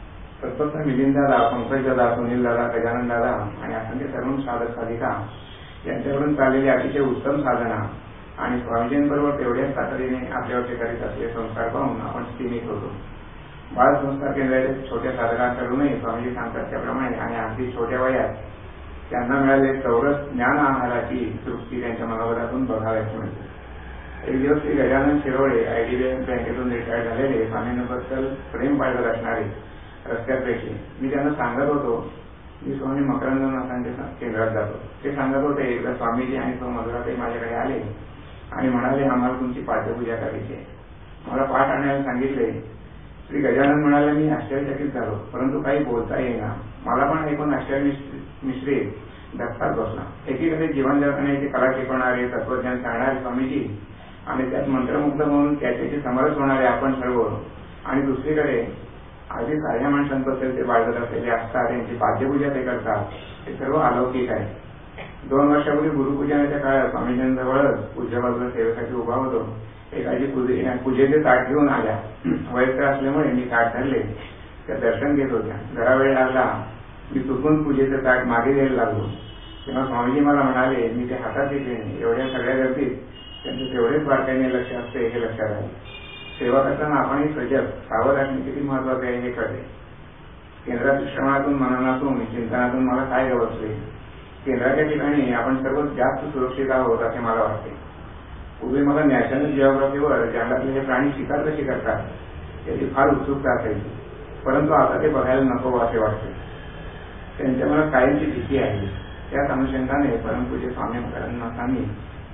सतत मिलिंददादा, पंकजदादा, सुनीलदादा, गजाननदादा आणि असंख्य तरुण साधक साधिका यांच्याकडून चाललेली अतिशय उत्तम साधना आणि स्वामीजींबरोबर तेवढ्याच तातडीने आपल्यावरचे करीत असलेले संस्कार पाहून आपण स्थिमित होतो. बाळ संस्कार केंद्राच्या छोट्या साधकांकडूनही स्वामीजी सांगतात त्याप्रमाणे आणि अगदी छोट्या वयात त्यांना मिळालेले चौरस ज्ञान आहाराची तृप्ती त्यांच्या मनोगतातून बघावयास मिळते. एक दिवस श्री गजानन शिरोळे IDBI बँकेतून रिटायर झालेले, स्वामींबद्दल प्रेम बाळगत असणारे रस्त्यात भेटले. मी त्यांना सांगत होतो मी स्वामी मकरंदनाथांच्या केंद्रात जातो. ते सांगत होते एकदा स्वामीजी आणि सौ मधुराताई माझ्याकडे आले आणि म्हणाले आम्हाला तुमची पाठ्यपूजा करायची आहे. मला पाठ आणायला सांगितले. श्री गजानन म्हणाले मी आश्चर्यचकित झालो, परंतु काही बोलता येईना. मला पण ऐकून आश्चर्य मिश्रित धक्काच बसला. एकीकडे जीवन जगण्याची कला शिकवणारे, तत्वज्ञान सांगणारे स्वामीजी आणि त्यात मंत्रमुग्ध म्हणून त्याच्याशी समरस होणारे आपण सर्व, आणि दुसरीकडे आधी साध्या माणसांबद्दल ते बाळगत असलेले असतात, त्यांची पाद्यपूजा ते करतात, हे सर्व अलौकिक आहे. 2 वर्षापूर्वी गुरुपूजनाच्या काळात स्वामीजींजवळच पूज्य बाजूला सेवेसाठी उभा होतो. एकाची पूजेचे ताट घेऊन आल्या. वयस्कर असल्यामुळे मी ताट धरले. त्या दर्शन घेत होत्या. जरा वेळ लागला. मी चुकून पूजेचे ताट मागे द्यायला लागलो. तेव्हा स्वामीजी मला म्हणाले मी ते हातात घेतले नाही. एवढ्या सगळ्या गर्दीत त्यांचे तेवढेच बारकाईने लक्ष असते हे लक्षात आले. सेवा करताना आपणही सजग सावध असणे किती महत्वाचे आहे हे कळले. केंद्रातील श्रवणातून, मननातून, चिंतनातून मला काय गवसले. केंद्राच्या ठिकाणी आपण सर्व जास्त सुरक्षित आहोत असे मला वाटते. पूर्वी मला नॅशनल जिओग्राफीवर जंगलातले हे प्राणी शिकार कशी करतात याची फार उत्सुकता असायची, परंतु आता ते बघायला नको असे वाटते. त्यांच्या मनात कायमची भीती आहे. त्याच अनुषंगाने परमपूज्य स्वामी मकरंदनाथांनी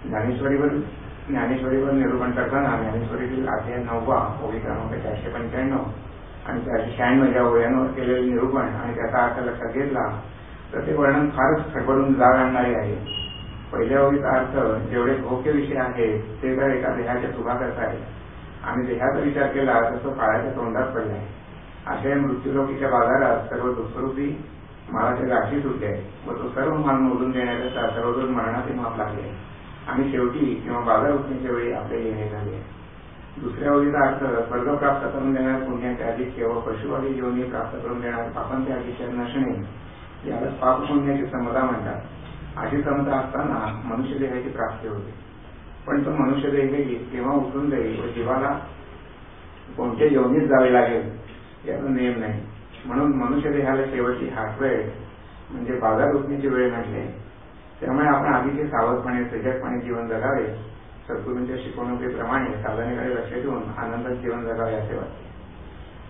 ज्ञानेश्वरीवर निरूपण करताना ज्ञानेश्वरीतील अध्याय 9 ओवी क्रमांक 495 आणि 496 या ओव्यांवर केलेले निरूपण आणि त्याचा अर्थ लक्षात घेतला तर ते वर्णन फारच खडबडून जाग आणणारे आहे. पहिल्या ओवीचा अर्थ जेवढे भोग्य विषय आहेत ते तर एका देहाच्या सुखाकरता आहे आणि देहाचा विचार केला तर तो काळाच्या तोंडात पडला आहे. अशा मृत्यूलोकीच्या बाजारात सर्व दुःखरूपी मालाच्या गाठी सुटल्या आहेत व तो सर्व माल मोजून देण्याकरता सर्वदूर मरणाचे माप लागले आणि शेवटी किंवा बाजार उठण्याच्या वेळी आपले येणे झाले. दुसऱ्या ओळीचा अर्थ स्वर्ग प्राप्त करून देणाऱ्या पुण्याचे आधिक्य व पशुवादी जीवनी प्राप्त करून देणाऱ्या पापांचे आधिक्य नसणे याला पाप पुण्याची समता म्हणतात. अशी समता असताना मनुष्य देहाची प्राप्ती होते, पण तो मनुष्य देह केव्हा उठून जाईल व जीवाला कोणत्या योनीत जावे लागेल याचा नियम नाही. म्हणून मनुष्य देहाला शेवटची हातवेळ म्हणजे बाजार उठण्याची वेळ म्हटले. त्यामुळे आपण आधीचे सावधपणे, सजगपणे जीवन जगावे. सद्गुरूंच्या शिकवणुकीप्रमाणे साधनेकडे लक्ष देऊन आनंदात जीवन जगावे असे वाटते.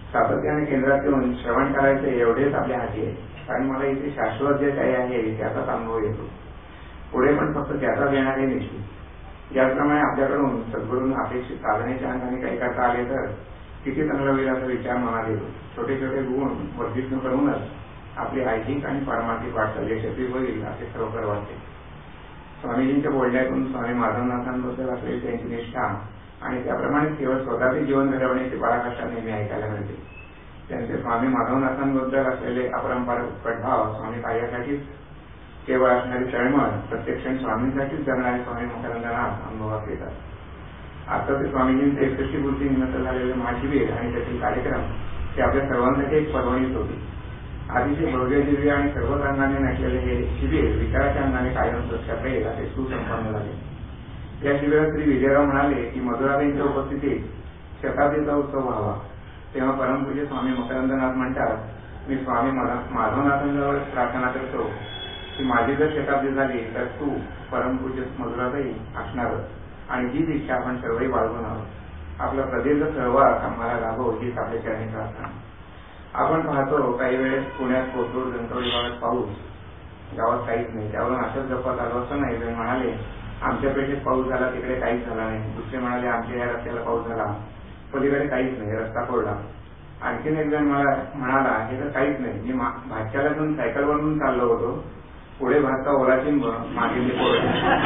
सातत्याने केंद्रात येऊन श्रवण करायचे एवढेच आपल्या हाती आहे. कारण मला इथे शाश्वत जे काही आहे त्याचाच अनुभव येतो. पुढे पण फक्त त्याचाच येणार आहे निश्चित. ज्याप्रमाणे आपल्याकडून सद्गुरूंना अपेक्षित साधनेच्या अंगाने काही करता आले तर किती चांगला होईल असा विचार मनात येतो. छोटे छोटे गुण वर्धित करूनच आपली ऐहिक आणि पारमार्थिक वाटचाल यशस्वी होईल असे खरोखर वाटते. स्वामीजींच्या बोलण्यातून स्वामी माधवनाथांबद्दल असलेली त्यांची निष्ठा आणि त्याप्रमाणे केवळ स्वतःचे जीवन घडवण्याची पराकाष्ठा नेहमी ऐकायला मिळते. त्यांचे स्वामी माधवनाथांबद्दल असलेले अपरंपार उत्कट भाव स्वामी कार्यासाठीच केवळ असणारी तळमळ प्रत्यक्ष स्वामींसाठीच जगणारे स्वामी मकरंदनाथ अनुभवात येतात. आता ते स्वामीजींचे 61वी पूर्ती निमित्त झालेले महाशिबिर आणि त्यातील कार्यक्रम हे आपल्या सर्वांसाठी एक पर्वणीच होती. अतिशय भव्य दिव्य आणि सर्व रंगाने नटलेले हे शिबिर विचाराच्या अंगाने कायम सुरक्षा राहील असे सुसंपन्न झाले. या शिबिरात श्री विजयराव म्हणाले की मधुराबाईंच्या उपस्थितीत शताब्दीचा उत्सव व्हावा. तेव्हा परमपूज्य स्वामी मकरंदनाथ म्हणतात, मी स्वामी माधवनाथांजवळ प्रार्थना करतो की माझी जर शताब्दी झाली तर तू परमपूज्य मधुराबाई असणारच आणि हीच इच्छा आपण सर्वही बाळगून आहोत. आपला प्रदीर्घ सहवास आम्हाला लाभो हीच आपल्या चरणी प्रार्थना. आपण पाहतो काही वेळेस पुण्यात कोथरूड जंतवडी विभागात पाऊस, गावात काहीच नाही. त्यावरून अशाच गप्पा चालू असताना एक जण म्हणाले, आमच्या पेठेत पाऊस झाला, तिकडे काहीच झाला नाही. दुसरे म्हणाले, आमच्या या रस्त्याला पाऊस झाला, पलीकडे काहीच नाही, रस्ता कोरडा. आणखीन एक जण मला म्हणाला, हे तर काहीच नाही, मी भाच्याला घेऊन सायकलवरून चाललो होतो, पुढे भातचा ओला चिंब, मागे मी कोरडे.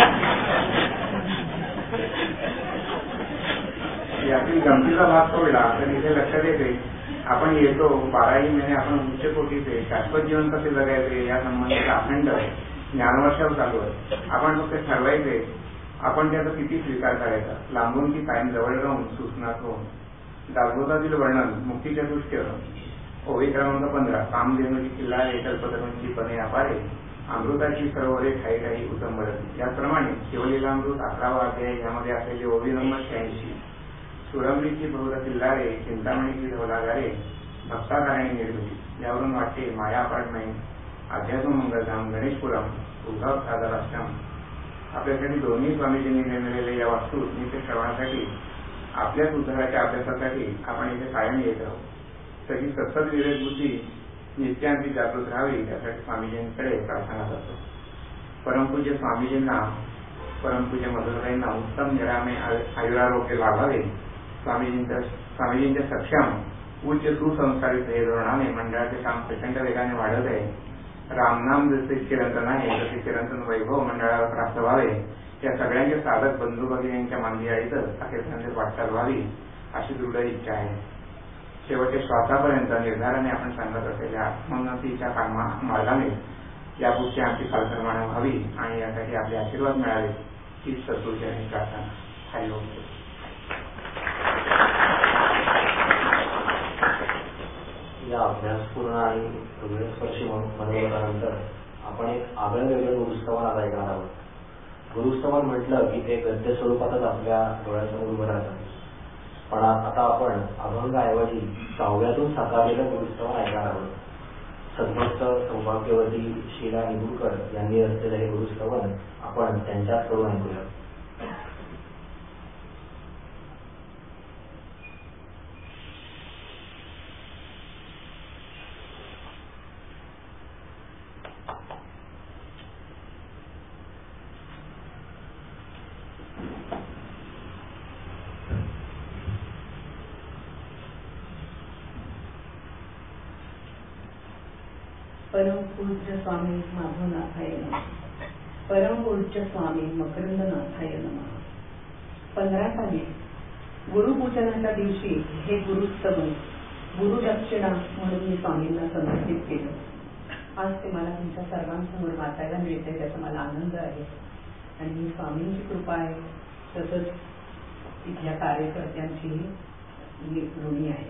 यातील गमतीचा भाग सोडला तर इथे लक्षात येते आपण येतो 12ही महिने आपण उच्च कोटीचे शाश्वत जीवन कसे जगायचे या संबंधीचा अखंड ज्ञानवर्षावर चालू आहे. आपण फक्त ठरवायचे आपण त्याचा किती स्वीकार करायचा. लांबून की कायम जवळ राहून सूचनात होऊन. दासबोधातील वर्णन मुक्तीचतुष्टय ओवी क्रमांक 15 कामधेनुची किल्ला कल्पतरूंची पणे अपारे अमृताची सरोवरे ठाई ठाई उतंबरती. याप्रमाणे शिवलीलामृत 11वा अध्याय यामध्ये असलेली ओवी नंबर 86 सुरमरीची बहुधा किल्लारे चिंतामणीची धवलागारे भक्ताकारणी निर्मिती. यावरून वाटते माया अपार्टमेंट अध्यात्म मंगलधाम गणेशपुरम उद्धव सादर आश्रम. आपल्यासाठी दोन्ही स्वामीजींनी नेमलेल्या या वास्तू नित्य श्रवणासाठी आपल्याच उद्धाराच्या अभ्यासासाठी आपण इथे कायम येत राहू. तशी सतत विवेक बुद्धी नित्यांती जागृत राहावी यासाठी स्वामीजींकडे प्रार्थना करतो. परमपूज्य स्वामीजींना परमपूज्य मधुराबाईंना उत्तम निरामे आयुरारोग्य लाभावे. स्वामीजींच्या सक्षम उच्च सुसंस्कारित धोरणाने मंडळाचे काम प्रचंड वेगाने वाढत आहे. रामनाम जसे चिरंतन आहे तसे चिरंतन वैभव मंडळाला प्राप्त व्हावे. या सगळ्यांचे साधक बंधू भगिनींच्या मांदियाळीतच अखेरपर्यंत वाटचाल व्हावी अशी दृढ इच्छा आहे. शेवटच्या श्वासापर्यंत निर्धाराने आपण सांगत असलेल्या आत्मोन्नतीच्या मार्गाने यापुढची आमची कालप्रमाणे व्हावी आणि यासाठी आपले आशीर्वाद मिळावे हीच सद्गुरूची आणि प्रार्थना. हरी ओम. या अभ्यासपूर्ण आणि हृदयस्पर्शी मनोगतानंतर आपण एक आगळं वेगळं गुरुस्तवन आज ऐकणार आहोत. गुरुस्तवन म्हटलं की ते गद्य स्वरूपातच आपल्या डोळ्यासमोर उभं राहतं. पण आता आपण अभंगाऐवजी काव्यातून साकारलेलं गुरुस्तवन ऐकणार आहोत. सद्भक्त सौभाग्यवती शीला निंबूरकर यांनी रचलेलं हे गुरुस्तवन आपण त्यांच्याकडून ऐकूया. परमपूज्य स्वामी माधवनाथाय नमः. परमपूज्य स्वामी मकरंदनाथाय नमः. 15 तारीख गुरुपूजनाच्या दिवशी हे गुरुस्तवन गुरुदक्षिणा म्हणून मी स्वामींना समर्पित केलं. आज ते मला तुमच्या सर्वांसमोर वाचायला मिळते त्याचा मला आनंद आहे आणि ही स्वामींची कृपा आहे. तसंच इथल्या कार्यकर्त्यांचीही मी ऋणी आहे.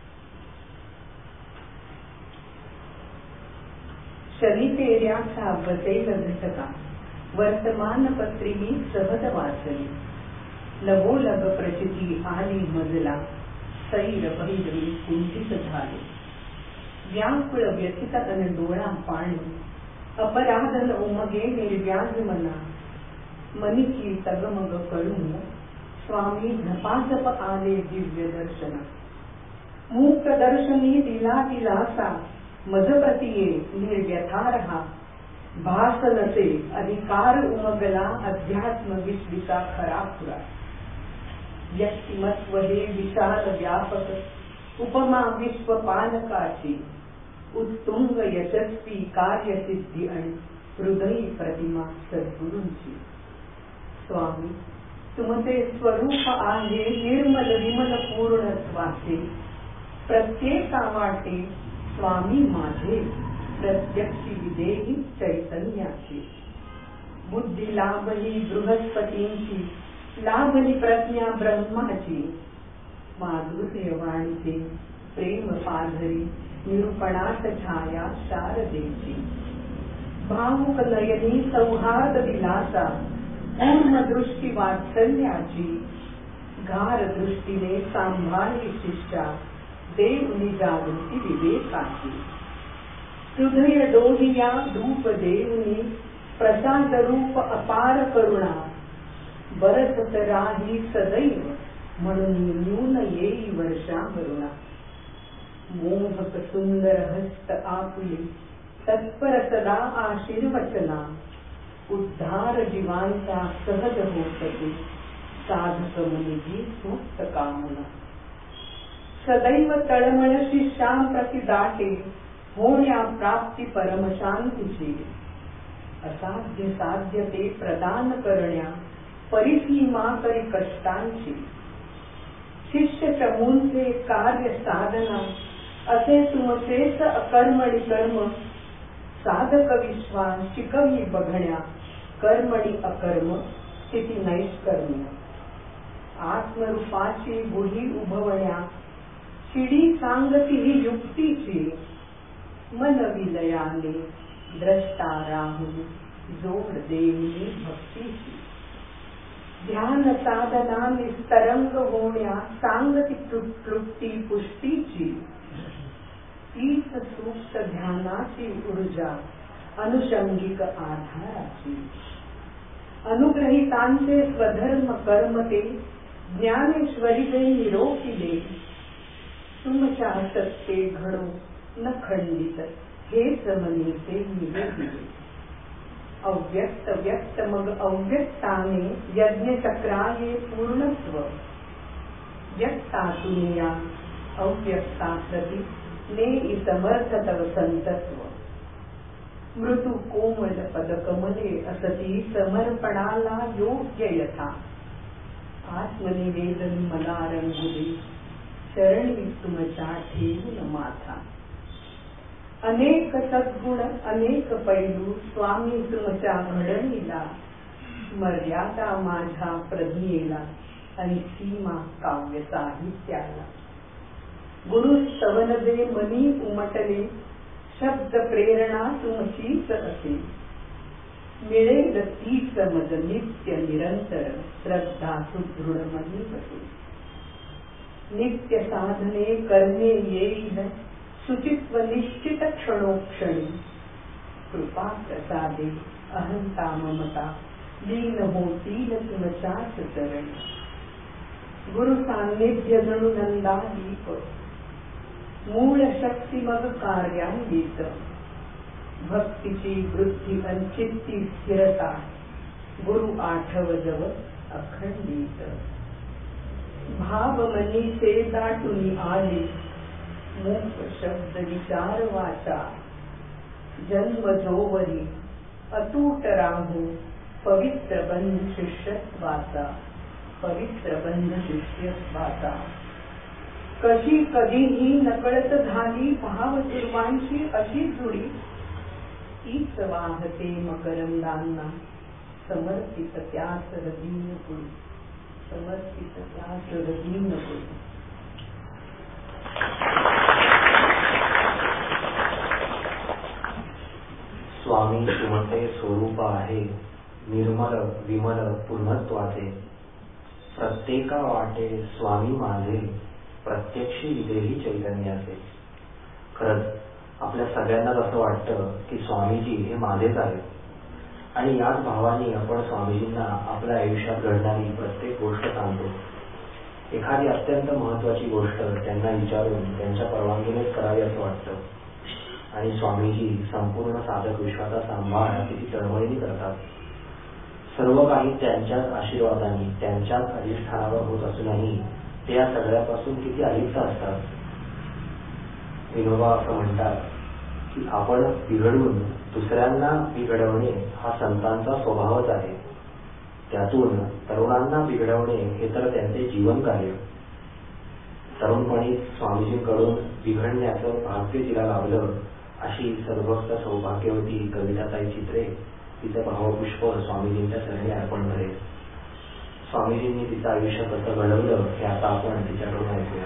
शनी तेऱ्या सावते लघटका वर्तमानपत्री मी सहज वाचली. लगोलग प्रचिती आली मजला सैर बहिरवी कुंठित झाली. व्याकुळ व्यथित अन डोळा पाणी अपराधन उमगे निर्व्याज मना. मनीची तगमग कळून स्वामी झपाझप आले दिव्य दर्शना. मूक दर्शनी दिला दिलासा मजप्रतिये निर्व्यथा रहा. भास नसे अधिकार उमगला अध्यात्म विश्विका खरा खुरा. व्यक्तिमत्व हे विशाल व्यापक उपमा विश्व पालकाची. उत्तुंग यशस्वी कार्यसिद्धी आणि हृदयी प्रतिमा सद्गुरूंची. स्वामी तुमचे स्वरूप आहे निर्मल विमल पूर्णत्वाचे. प्रत्येका वाटे स्वामी माझे प्रत्यक्षी विदेही चैतन्याची. बुद्धी लाभली बृहस्पतींची लाभली प्रज्ञा ब्रह्माची. माधुर्य वाणीचे प्रेम पाधरी निरूपणात छाया शारदेची. भावुक नयनी सौहार्द दिलासा पूर्ण दृष्टी वात्सल्याची. गार दृष्टीने सांभाळली शिष्टा देवनी जागृती विवेकाची. हृदय डोहिया धूप देवनी प्रसाद रूप अपार करुणा. बरसत राही सदैव म्हणून न्यून येई वर्षा करुणा. मोहक सुंदर हस्त आपुले तत्पर सदा आशीर्वचना. उद्धार जीवांचा सहज होतते साधक मनिजी सूक्त कामना. सदैव तळमळ शिष्याप्रती दाटे होण्या प्राप्ती परमशांतीची. असाध्य साध्य ते प्रदान करण्या परिसीमा करी कष्टांची. शिष्य चमूंचे कार्य साधना असे तुमचेच अकर्मणी कर्म. साधक विश्वास शिकवी बघण्या कर्मणी अकर्म स्थिती नैष्कर्म्य. आत्मरूपाची बुडी उभवण्या शिडी सांगती ही युक्तीची. मन विलयाने द्रष्टा राहून जोड देवनी भक्तीची. ध्यान साधना निस्तरंग होण्या सांगती तृप्ती पुष्टीची. तीच सूक्त ध्यानाची ऊर्जा अनुषंगिक आधाराची. अनुग्रहितांचे स्वधर्म कर्म ते ज्ञानेश्वरी दे निरोपिले. तुमच्या सत्ते घडो न खंडित हेच मनीचे निवेदिले. अव्यक्त व्यक्त मग अव्यक्ताने यज्ञ चक्राये पूर्णत्व. व्यक्तातून या अव्यक्ताप्रती नेई समर्थ तव संतत्व. मृदू कोमल पदकमले असती समर्पणाला योग्य यथा. आत्मनिवेदन मला रंगुदे शरणी तुमच्या ठेवून माथा. अनेक सद्गुण अनेक पैलू स्वामी तुमच्या घडणीला. मर्यादा माझ्या प्रज्ञेला आणि सीमा काव्य साहित्याला. गुरुस्तवन दे मनी उमटले शब्द प्रेरणा तुमचीच असे. मिळेल तीच मज नित्य निरंतर श्रद्धा सुदृढ मनी बसे. नित्य साधने करणे येईल शुचित्व निश्चित क्षणोक्षणी. कृपा प्रसादे अहंता ममता लीन होतील तुमच्याच चरणी. गुरु सान्निध्य जणू नंदादीप मूळ शक्ती मग कार्यान्वित. भक्तीची वृद्धी अंचित्ती स्थिरता गुरु आठव जव अखंडित. भाव मनीचे दाटून आले मूक शब्द विचार वाचा. जन्म जोवरी अतूट राहू पवित्र बंध शिष्यत्वाचा. पवित्र बंध शिष्यत्वाचा. कशी कधीही नकळत झाली भाव सुरवांची अशी जुडी. तीच वाहते मकरंदांना समर्पित त्यास रदीन कुळी. समर्पित त्यास रदीन कुळी. स्वामी तुमचे स्वरूप आहे निर्मल विमल पूर्णत्वाचे. प्रत्येका वाटे स्वामी माझे प्रत्यक्षी विदेही चैतन्याचे. खरंच आपल्या सगळ्यांनाच असं वाटतं की स्वामीजी हे माझेच आहेत आणि याच भावाने आपण स्वामीजींना आपल्या आयुष्यात घडणारी प्रत्येक गोष्ट सांगतो. एखादी अत्यंत महत्वाची गोष्ट त्यांना विचारून त्यांच्या परवानगीनेच करावी असं वाटतं. आणि स्वामीजी संपूर्ण साधक विश्वाचा सांभाळ किती तळमळीने करतात. सर्व काही त्यांच्याच आशीर्वादाने त्यांच्याच अधिष्ठानावर होत असूनही ते या सगळ्यापासून किती अलिप्त असतात. विनोबा असं म्हणतात की आपण बिघडून दुसऱ्यांना बिघडवणे हा संतांचा स्वभावच आहे. त्यातून तरुणांना बिघडवणे हे तर त्यांचे जीवन कार्य. तरुणपणी स्वामीजींकडून बिघडण्याचं भाग्य तिला लाभलं अशी सद्भक्त सौभाग्यवती कविताताई चित्रे तिचं भावपुष्प स्वामीजींच्या चरणी अर्पण करेल. स्वामीजींनी तिचं आयुष्य कसं घडवलं हे आता आपण तिच्याकडून ऐकूया.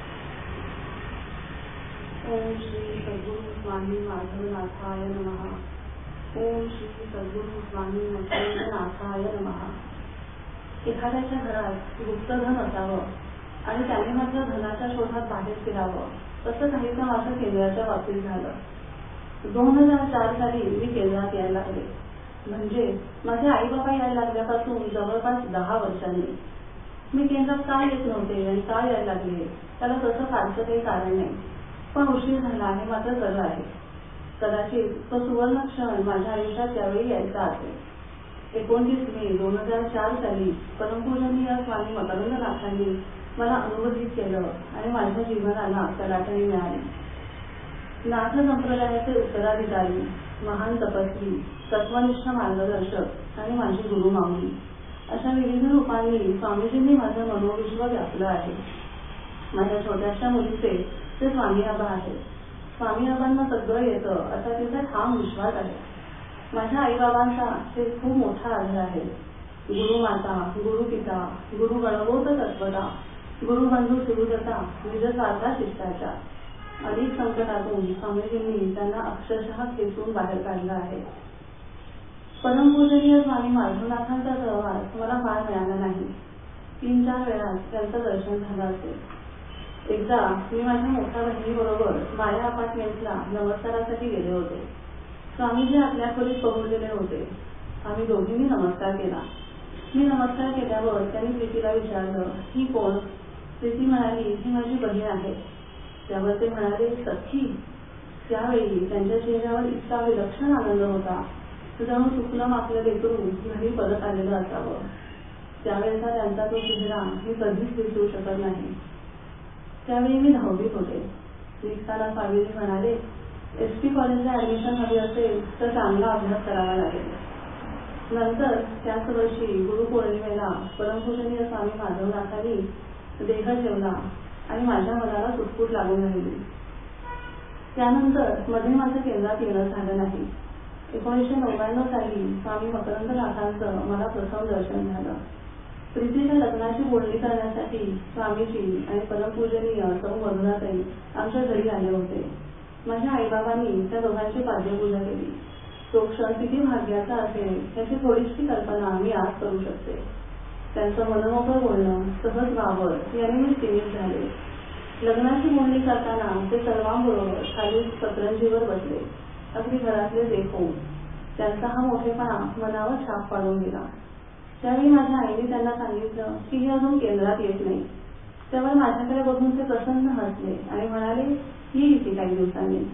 ओम श्री सद्गुरु स्वामी माधवनाथाय नमः. ओम श्री सद्गुरु स्वामी मच्छिंद्रनाथाय नमः. एखाद्याच्या घरात गुप्तधन असावं आणि त्याने मात्र धनाच्या शोधात बाहेर फिरावं, तसं काहीसं माझं केंद्राच्या बाबतीत झालं. 2004 साली मी केंद्रात यायला लागले. म्हणजे माझे आई बाबा यायला लागल्यापासून जवळपास 10 वर्षांनी. मी केंद्रात का येत नव्हते आणि का यायला लागले त्याला तसं फारसं काही कारण नाही, पण उशीर झाला हे मात्र खरं आहे. कदाचित तो सुवर्ण क्षण माझ्या आयुष्यात त्यावेळी यायचा असेल. 29 मे 2004 साली परमपूजनीय स्वामी मकरंदनाथांनी मला अनुबोधित केलं आणि माझ्या जीवनाला कलाटणी मिळाली. नाथ संप्रदायाचे उत्तराधिकारी, महान तपस्वी, तत्वनिष्ठ मार्गदर्शक आणि माझी गुरुमाऊली अशा विविध रूपांनी स्वामीजींनी माझं मनोविश्व व्यापलं आहे. माझ्या छोट्याशा मुलीचे ते स्वामी आबा आहेत. स्वामी आबांना सगळं येतं असा तिचा ठाम विश्वास आहे. माझ्या आईबाबांचा ते खूप मोठा आधार आहे. गुरुमाता, गुरुपिता, गुरु गणगोत तत्वता, गुरुबंधू सुहृदता, निजसारखा शिष्टाचार. अनेक संकटातून स्वामीजींनी त्यांना अक्षरशः खेचून बाहेर काढलं आहे. परमपूजनीय स्वामी माधवनाथांचा सहवास मला फार मिळाला नाही. 3-4 वेळा त्यांचं दर्शन झालं असेल. एकदा मी माझ्या मोठ्या बहिणीबरोबर माया अपार्टमेंटला नमस्कारासाठी गेले होते. स्वामीजी आपल्या खोलीत पहुडलेले होते. आम्ही दोघींनी नमस्कार केला. मी नमस्कार केल्यावर त्यांनी प्रीतीला विचारलं, ही कोण? प्रीती म्हणाली, ही माझी बहीण आहे. त्यावर ते म्हणाले, सखी. त्यावेळी त्यांच्या चेहऱ्यावर इतका विलक्षण आनंद होता, जणू चुकलं मागलं लेकरू घरी परत आलेलं असावं. त्यावेळेचा त्यांचा तो चेहरा मी कधीच विसरू शकत नाही. त्यावेळी मी 10वीत होते. निघताना स्वामीजी म्हणाले, SP कॉलेजला ऍडमिशन हवी असेल तर चांगला अभ्यास करावा लागेल. नंतर त्याच वर्षी गुरुपौर्णिमेला परमपूजनीय स्वामी माधवनाथांनी देह ठेवला आणि माझ्या मनाला सुटफूट लागून राहिली. त्यानंतर मध्ये माझं केंद्रात येणं झालं नाही. 1999 साली स्वामी मकरंदनाथांचं मला प्रथम दर्शन झालं. प्रीतीच्या लग्नाची बोलणी करण्यासाठी स्वामीजी आणि परमपूजनीय सौ मधुराताई आमच्या घरी आले होते. माझ्या आईबाबांनी त्या दोघांची पाद्यपूजा केली. तो क्षण किती भाग्याचा असेल याची थोडीशी कल्पना मी आज करू शकते. त्यांचं मनमोकळं बोलणं, सहज वावर याने मी स्थिमित झाले. लग्नाची बोलणी करताना ते सर्वांबरोबर खाली सतरंजीवर बसले, अगदी घरातले देखो. त्यांचा हा मोठेपणा मनावर छाप पाडून गेला. त्यावेळी माझ्या आईने त्यांना सांगितलं की ही अजून केंद्रात येत नाही. त्यावर माझ्याकडे बघून ते प्रसन्न हसले आणि म्हणाले, येईल ती काही दिवसांनी.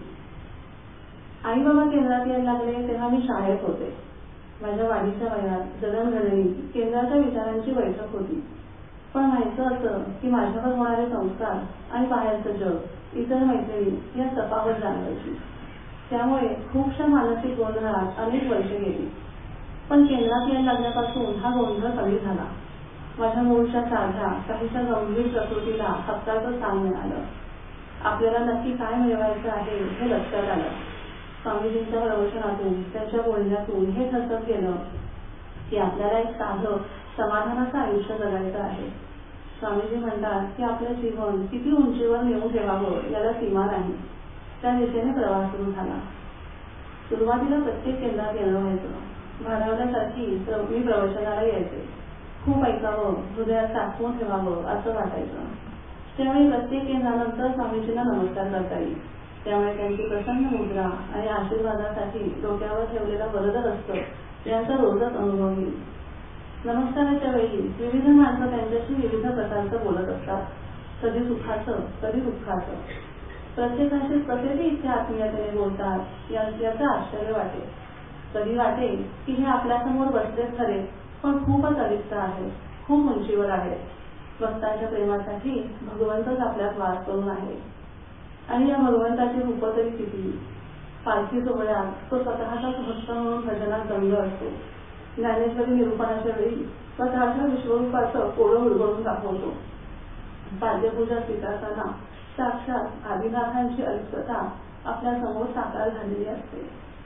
आई बाबा केंद्रात यायला लागले तेव्हा मी शाळेत होते. माझ्या वाढीच्या वयात जडणघडणी केंद्राच्या विचारांची बैठक होती. पण व्हायचं असं की माझ्यावर होणारे संस्कार आणि बाहेरचं जग, इतर मैत्रिणी या तपावर जाणवायची. त्यामुळे खूपशा मानसिक गोंधळात अनेक वर्षे गेली. पण केंद्रात यायला लागल्यापासून हा गोंधळ कमी झाला. माझ्या मूळच्या साध्या काहीशा गंभीर प्रकृतीला हक्काचं स्थान मिळालं. आपल्याला नक्की काय मिळवायचं आहे हे लक्षात आलं. स्वामीजींच्या प्रवचनातून, त्यांच्या बोलण्यातून हे ठसत गेलं की आपल्याला एक साधं समाधानाचं आयुष्य जगायचं आहे. स्वामीजी म्हणतात की आपलं जीवन किती उंचीवर नेऊन ठेवावं याला सीमा नाही. त्या दिशेने प्रवास सुरू झाला. सुरुवातीला प्रत्येक केंद्रात येणं व्हायचं. भारावल्यासारखी मी प्रवचनाला यायचे. खूप ऐकावं, हृदयात साठवून ठेवावं असं वाटायचं. त्यावेळी प्रत्येक केंद्रानंतर स्वामीजींना नमस्कार करता येईल. त्यामुळे त्यांची प्रसन्न मुद्रा आणि आशीर्वादासाठी डोक्यावर ठेवलेला वरद असतं यांचा रोजच अनुभव येईल. नमस्काराच्या वेळी विविध माणसं त्यांच्याशी विविध प्रकारचं बोलत असतात, कधी सुखाचं कधी दुःखाचं. प्रत्येकाशी कसेही इतके आत्मीयतेने बोलतात याचं आश्चर्य वाटे. कधी वाटे की हे आपल्यासमोर बसलेच खरे, पण खूपच अलिप्त आहे, खूप उंचीवर आहे. भक्तांच्या प्रेमासाठी भगवंतच आपल्यात वास करून आहे. आणि या भगवंताची रूप तरी किती. पालखी सोहळ्यात तो स्वतःचाच भक्त म्हणून भजनात दंग असतो. ज्ञानेश्वरी निरूपणाच्या वेळी स्वतःच्या विश्वरूपाचं कोडं उलगडून दाखवतो. पाद्यपूजा स्वीकारताना साक्षात आदिनाथांची अलिप्तता आपल्या समोर साकार झालेली असते.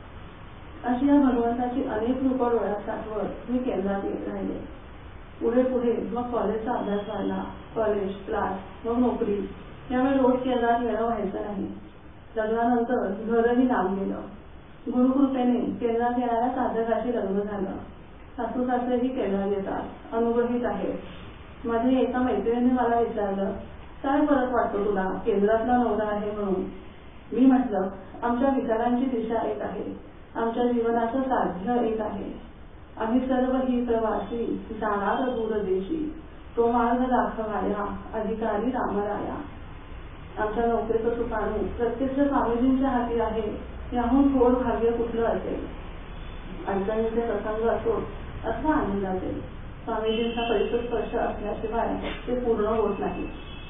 अशी या भगवंताची अनेक रूपं डोळ्यात साठवत मी केंद्रात येत राहिले. पुढे पुढे मग कॉलेजचा अभ्यास वाढला. कॉलेज, क्लास, मग नोकरी. यावेळी रोज केंद्रात येणं व्हायचं नाही. लग्नानंतर घरही लांब गेलं. गुरुकृपेने केंद्रात येणाऱ्या साधकाशी लग्न झालं. सासू सासरेही केंद्रात येतात, अनुग्रहित आहेत. माझ्या एका मैत्रिणीने मला विचारलं, काय फरक वाटतो तुला केंद्रातला नवरा आहे म्हणून? मी म्हटलं, आमच्या विचारांची दिशा एक आहे, आमच्या जीवनाचं साध्य एक आहे. आम्ही सर्व ही प्रवासी जाणार दूर देशी, तो मार्ग दाखवाया अधिकारी रामराया. आमच्या नौकेचं सुकाणू प्रत्यक्ष स्वामीजींच्या हाती आहे, याहून थोड भाग्य कुठलं असेल. अडचणीचे प्रसंग असो अथवा आनंदाचे, स्वामीजींचा परिसर स्पर्श असल्याशिवाय ते पूर्ण होत नाही.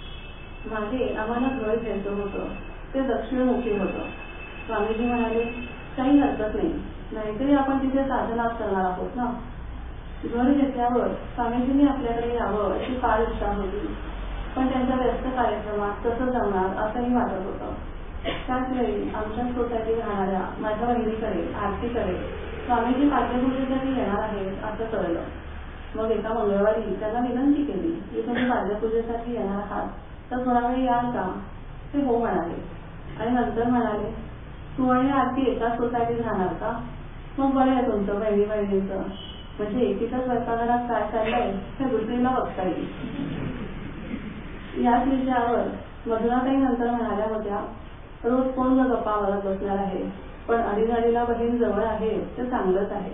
मागे आम्हाला घर घ्यायचं होतं, ते दक्षिणमुखी होतं. स्वामीजी म्हणाले, काही हरकत नाही, नाहीतरी आपण तिथे साधनाच करणार आहोत ना. घर घेतल्यावर स्वामीजींनी आपल्याकडे यावं अशी फार इच्छा होती, पण त्यांच्या व्यस्त कार्यक्रमात कसं जमणार असंही वाटत होतं. त्याच वेळी आमच्या सोसायटीत राहणाऱ्या माझ्या बहिणीकडे, आरतीकडे स्वामीजी पाद्यपूजेसाठी येणार आहेत असं कळलं. मग एका मंगळवारी त्यांना विनंती केली की तुम्ही पाद्यपूजेसाठी येणार आहात तर थोडा वेळ याल का? ते हो म्हणाले. आणि नंतर म्हणाले, तू आणि आरती एकाच सोसायटीत राहणार का? मग बरं आहे तुमचं बहिणीचं, म्हणजे एकीच्या स्वयंपाकघरात काय चाललंय हे दुसरीला बघता येईल. याच विषयावर मधुराताई नंतर म्हणाल्या होत्या, रोज कोण गप्पा मारत बसणार आहे, पण अडीजाडीला बहीण जवळ आहे ते चांगलंच आहे.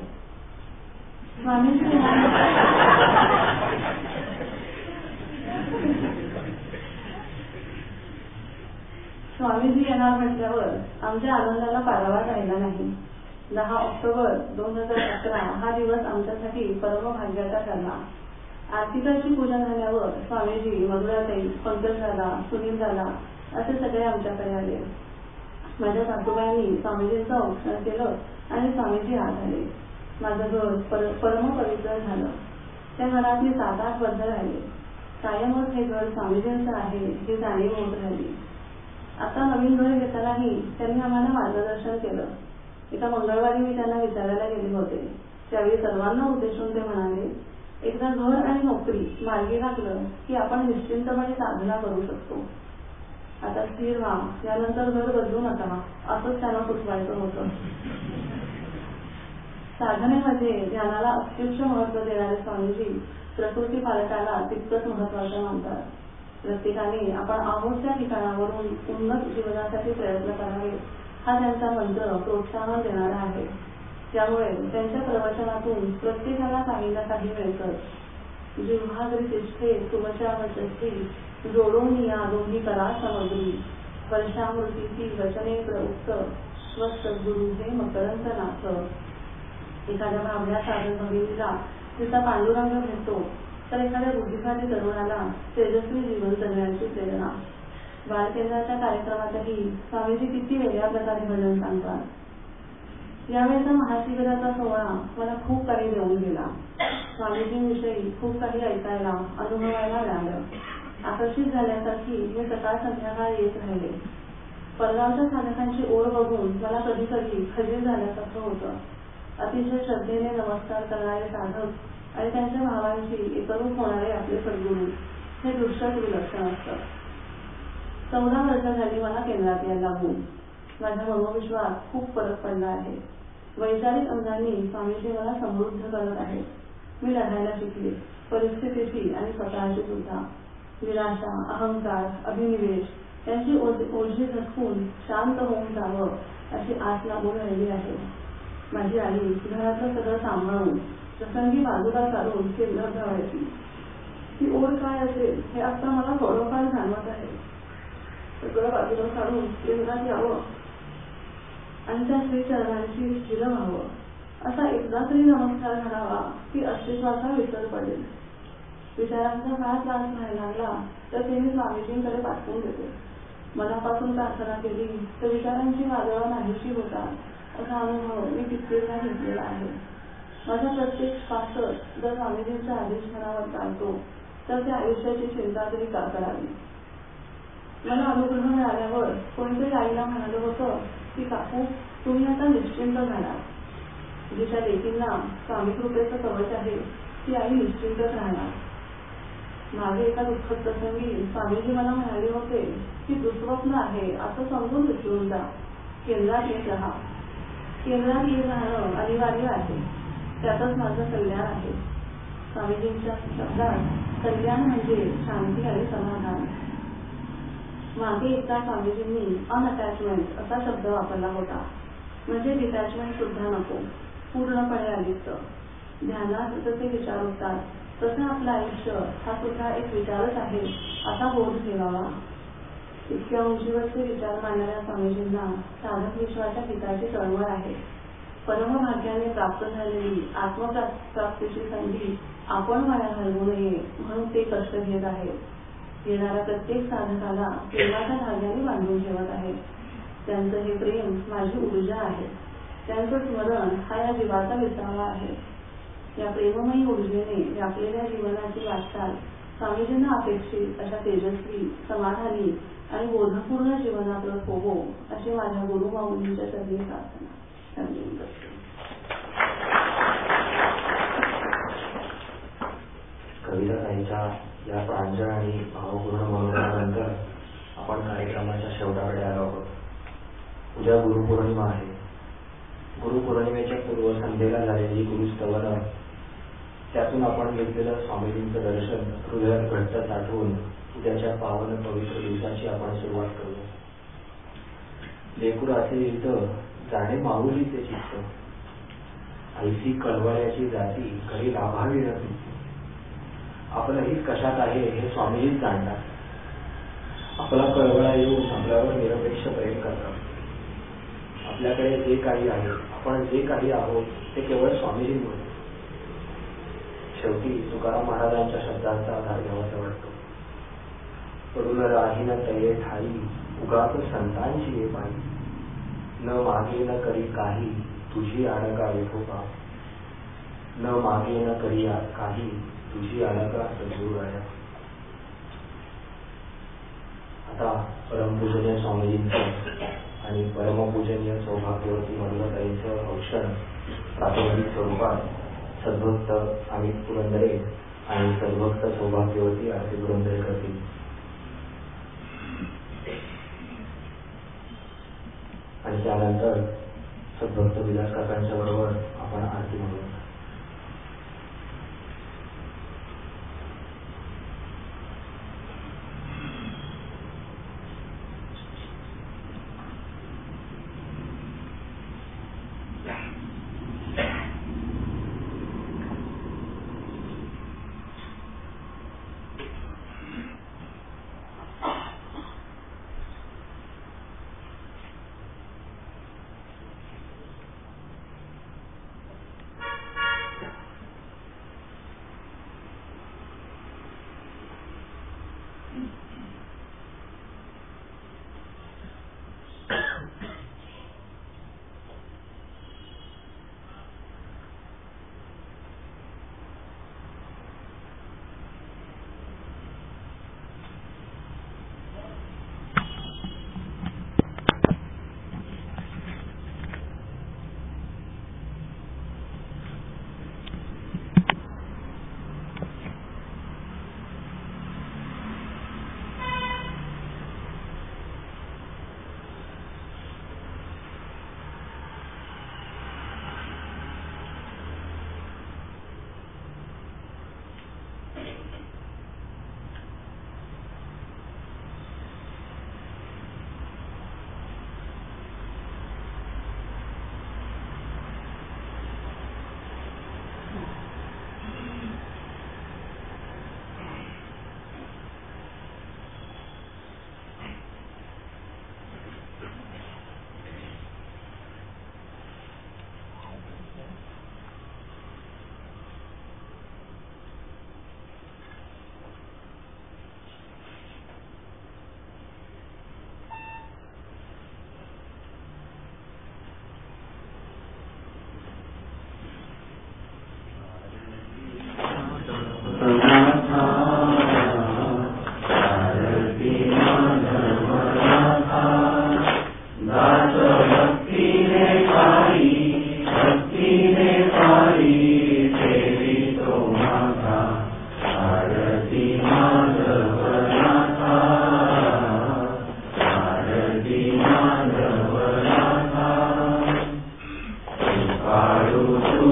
स्वामीजी येणार म्हटल्यावर आमच्या आनंदाला पारावार राहिला नाही. 10 ऑक्टोबर 2011 हा दिवस आमच्यासाठी परमभाग्याचा ठरला. आरतीची पूजा झाल्यावर स्वामीजी, मधुराताई, पंकज दादा, सुनील दादा असे सगळे आमच्याकडे आले. माझ्या सासूबाईंनी स्वामीजींचं औक्षण केलं आणि स्वामीजी आत आले. माझं घर परम पवित्र झालं. त्या घरात मी 7-8 वर्ष राहिले. कायमच हे घर स्वामीजींचं आहे हे जाणीव होत राहिली. आता नवीन घर घेतानाही त्यांनी आम्हाला मार्गदर्शन केलं. एका मंगळवारी मी त्यांना विचारायला गेले होते. त्यावेळी सर्वांना उद्देशून ते म्हणाले, एकदा घर आणि नोकरी मार्गी लागलं की आपण निश्चिंतपणे साधना करू शकतो. आता स्थिर व्हा, यानंतर घर बदलू नका, असंच त्यांना सुचवायचं होतं. साधनेमध्ये ध्यानाला अत्युच्च महत्त्व देणारे स्वामीजी प्रकृती पालकाला तितकंच महत्त्वाचं मानतात. प्रत्येकाने आपण आहोत त्या ठिकाणावरून उन्नत जीवनासाठी प्रयत्न करावे हा त्यांचा मंत्र प्रोत्साहन देणारा आहे. त्यामुळे त्यांच्या प्रवचनातून प्रत्येकाला काही ना काही मिळतं. जिव्हाग्री तिष्ठे तुमच्या वचस्ती, जोडून या दोन्ही करा समग्री, वर्षामृतीची वचने प्रउक्त, स्वस्त गुरु हे मकरंदनाथ. एखाद्या भावड्या साधन भगिनीला तिचा पांडुरंग भेटतो, तर एखाद्या बुद्धिशाली तरुणाला तेजस्वी जीवन जगण्याची प्रेरणा. बालकेंद्राच्या कार्यक्रमातही स्वामीजी किती वेगळ्या प्रकारे भजन सांगतात. यावेळेचा महाशिबिराचा सोहळा मला खूप काही देऊन गेला. स्वामीजींविषयी खूप काही ऐकायला, अनुभवायला मिळालं. आकर्षित झाल्यासारखी मी सकाळ संध्याकाळ येत राहिले. परगावच्या साधकांची ओढ बघून मला कधी कधी खजील झाल्यासारखं होतं. अतिशय श्रद्धेने नमस्कार करणारे साधक आणि त्यांच्या भावांची एकरूप होणारे आपले सद्गुरू हे दृश्यच विलक्षण असतं. 14 वर्ष झाली मला केंद्रात यायला लागून. माझ्या मनोविश्वास खूप फरक पडला आहे. वैचारिक अंगांनी स्वामीजी मला समृद्ध करत आहेत. मी लढायला शिकले, परिस्थितीची आणि स्वतःची सुद्धा. निराशा, अहंकार, अभिनिवेश यांची ओझी झटकून शांत होऊन जावं अशी आस लागून राहिली आहे. माझी आई घरातलं सगळं सांभाळून प्रसंगी बाजूला सारून केंद्रात धावायची. ती ओढ काय असेल हे आता मला थोडंफार जाणवत आहे. सगळं बाजूला सारून केंद्रात यावं आणि त्या श्री चरणांची स्थिर व्हावं, असा एकदा तरी नमस्कार घडावा की अस्तित्वाचा विसर पडेल. विचारांचा फार त्रास व्हायला लागला तर ते मी स्वामीजींकडे पाठवून देते. मनापासून प्रार्थना केली तर विचारांची वादळं नाहीशी होतात असा अनुभव मी कित्येकदा घेतलेला आहे. माझ्या प्रत्येक श्वासच जर स्वामीजींच्या आदेश मनावर चालतो तर त्या आयुष्याची चिंता तरी का करावी. मला अनुग्रह मिळाल्यावर कोणीतरी आईला म्हणालं होतं की काकू तुम्ही आता निश्चिंत झाला. जिच्या लेकींना स्वामी कृपेचं कवच आहे ती आई निश्चिंतच राहणार. मागे एका दुःखद प्रसंगी स्वामीजी मला म्हणाले होते की दुःस्वप्न आहे असं समजून विसरून जा, केंद्रात येत राहा. केंद्रात येत राहणं अनिवार्य आहे, त्यातच माझं कल्याण आहे. स्वामीजींच्या शब्दात कल्याण म्हणजे शांती आणि समाधान. मागे एकदा स्वामीजींनी अनअटॅचमेंट असा शब्द वापरला होता, म्हणजे डिटॅचमेंट सुद्धा नको, पूर्णपणे अलिप्त. ध्यानात जसे विचार होतात तसे आपलं आयुष्य हा सुद्धा एक विचारच आहे असा बोध ठेवावा. इतक्या उंचीवरचे विचार मांडणाऱ्या स्वामीजींना साधक विश्वाच्या पिताची तळमळ आहे. परमभाग्याने प्राप्त झालेली आत्मप्राप्तीची संधी आपण वाया घालवू नये म्हणून ते कष्ट घेत आहेत. येणाऱ्या प्रत्येक साधकाला प्रेमाच्या धाग्याने बांधून ठेवत आहेत. त्यांचं हे प्रेम माझी ऊर्जा आहे. त्यांचं स्मरण हा या जीवाचा विसावा आहे. या प्रेममयी ऊर्जेने व्यापलेल्या जीवनाची वाटचाल स्वामीजींना अपेक्षित अशा तेजस्वी, समाधानी आणि बोधपूर्ण जीवनात होवो अशी माझ्या गुरुमाऊलींच्या चरणी प्रार्थना. कविता ताईंच्या या प्रांजळ आणि भावपूर्ण मनोगतानंतर आपण कार्यक्रमाच्या शेवटाकडे आलो आहोत. उद्या गुरुपौर्णिमा आहे. गुरुपौर्णिमेच्या पूर्वसंध्येला झालेली गुरुस्तवन, त्यातून आपण घेतलेलं स्वामीजींचं दर्शन हृदयात घट्ट साठवून उद्याच्या पावन पवित्र दिवसाची आपण सुरुवात करू. लेकरू असे इथं जाणे माऊलीचे चित्त, ऐसी कळवळ्याची जाती घरी लाभावी नव्हती. आपलं हित कशात आहे हे स्वामीजीच जाणतात. आपला कळवळा येऊन आपल्यावर निरपेक्ष प्रेम करतात. आपल्याकडे जे काही आहे, आपण जे काही आहोत ते केवळ स्वामीजींमुळे. शेवटी तुकाराम महाराजांच्या शब्दांचा आधार घ्यावासा वाटतो. पडून राही न तये ठाई उगाच संतांची ये पायी, न मागे न करी काही तुझी आडका विठोबा, न मागे न करी काही तुझी आडका सद्गुरुराया. आता परमपूजनीय स्वामीजींचं आणि परमपूजनीय सौभाग्यवती मधुराताईंचं औक्षण प्रातिनिधिक स्वरूपात सद्भक्त अमित पुरंदरे आणि सद्भक्त सौभाग्यवती आरती पुरंदरे करतील. आणि त्यानंतर सद्भक्त विलास काकांच्या बरोबर आपण आरती म्हणू.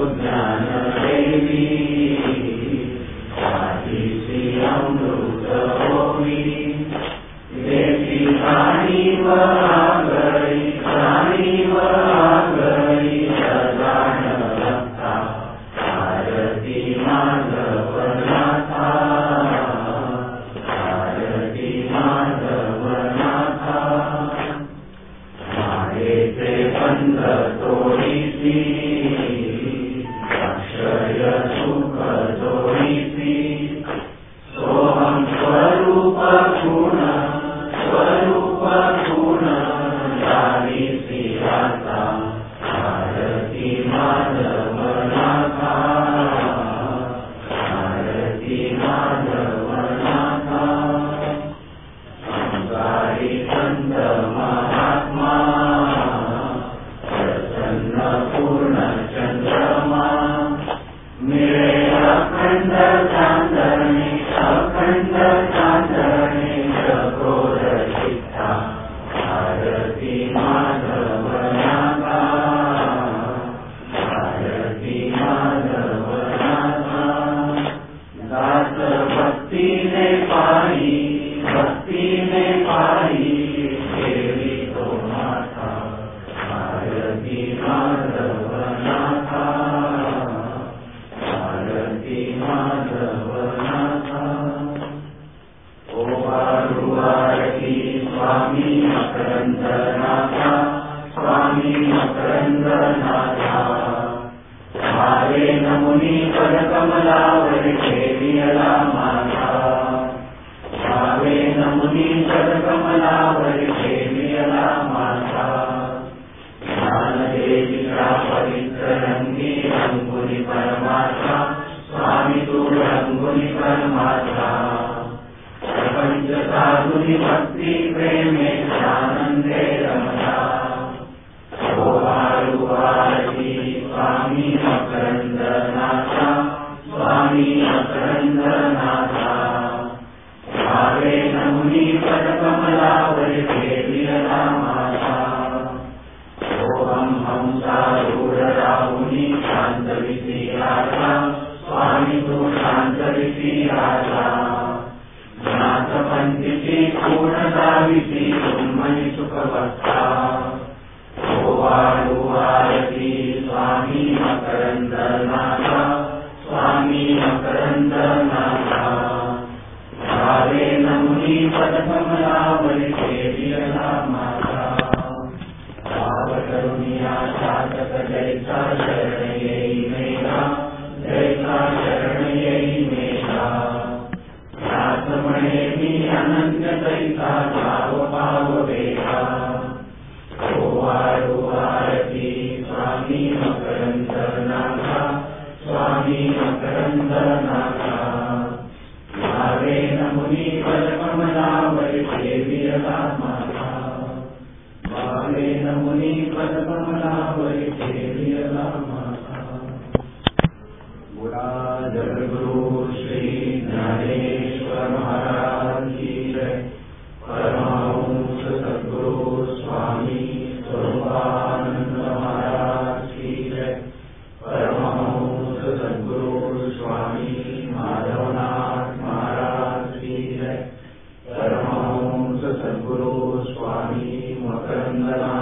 स्वामी मकरंद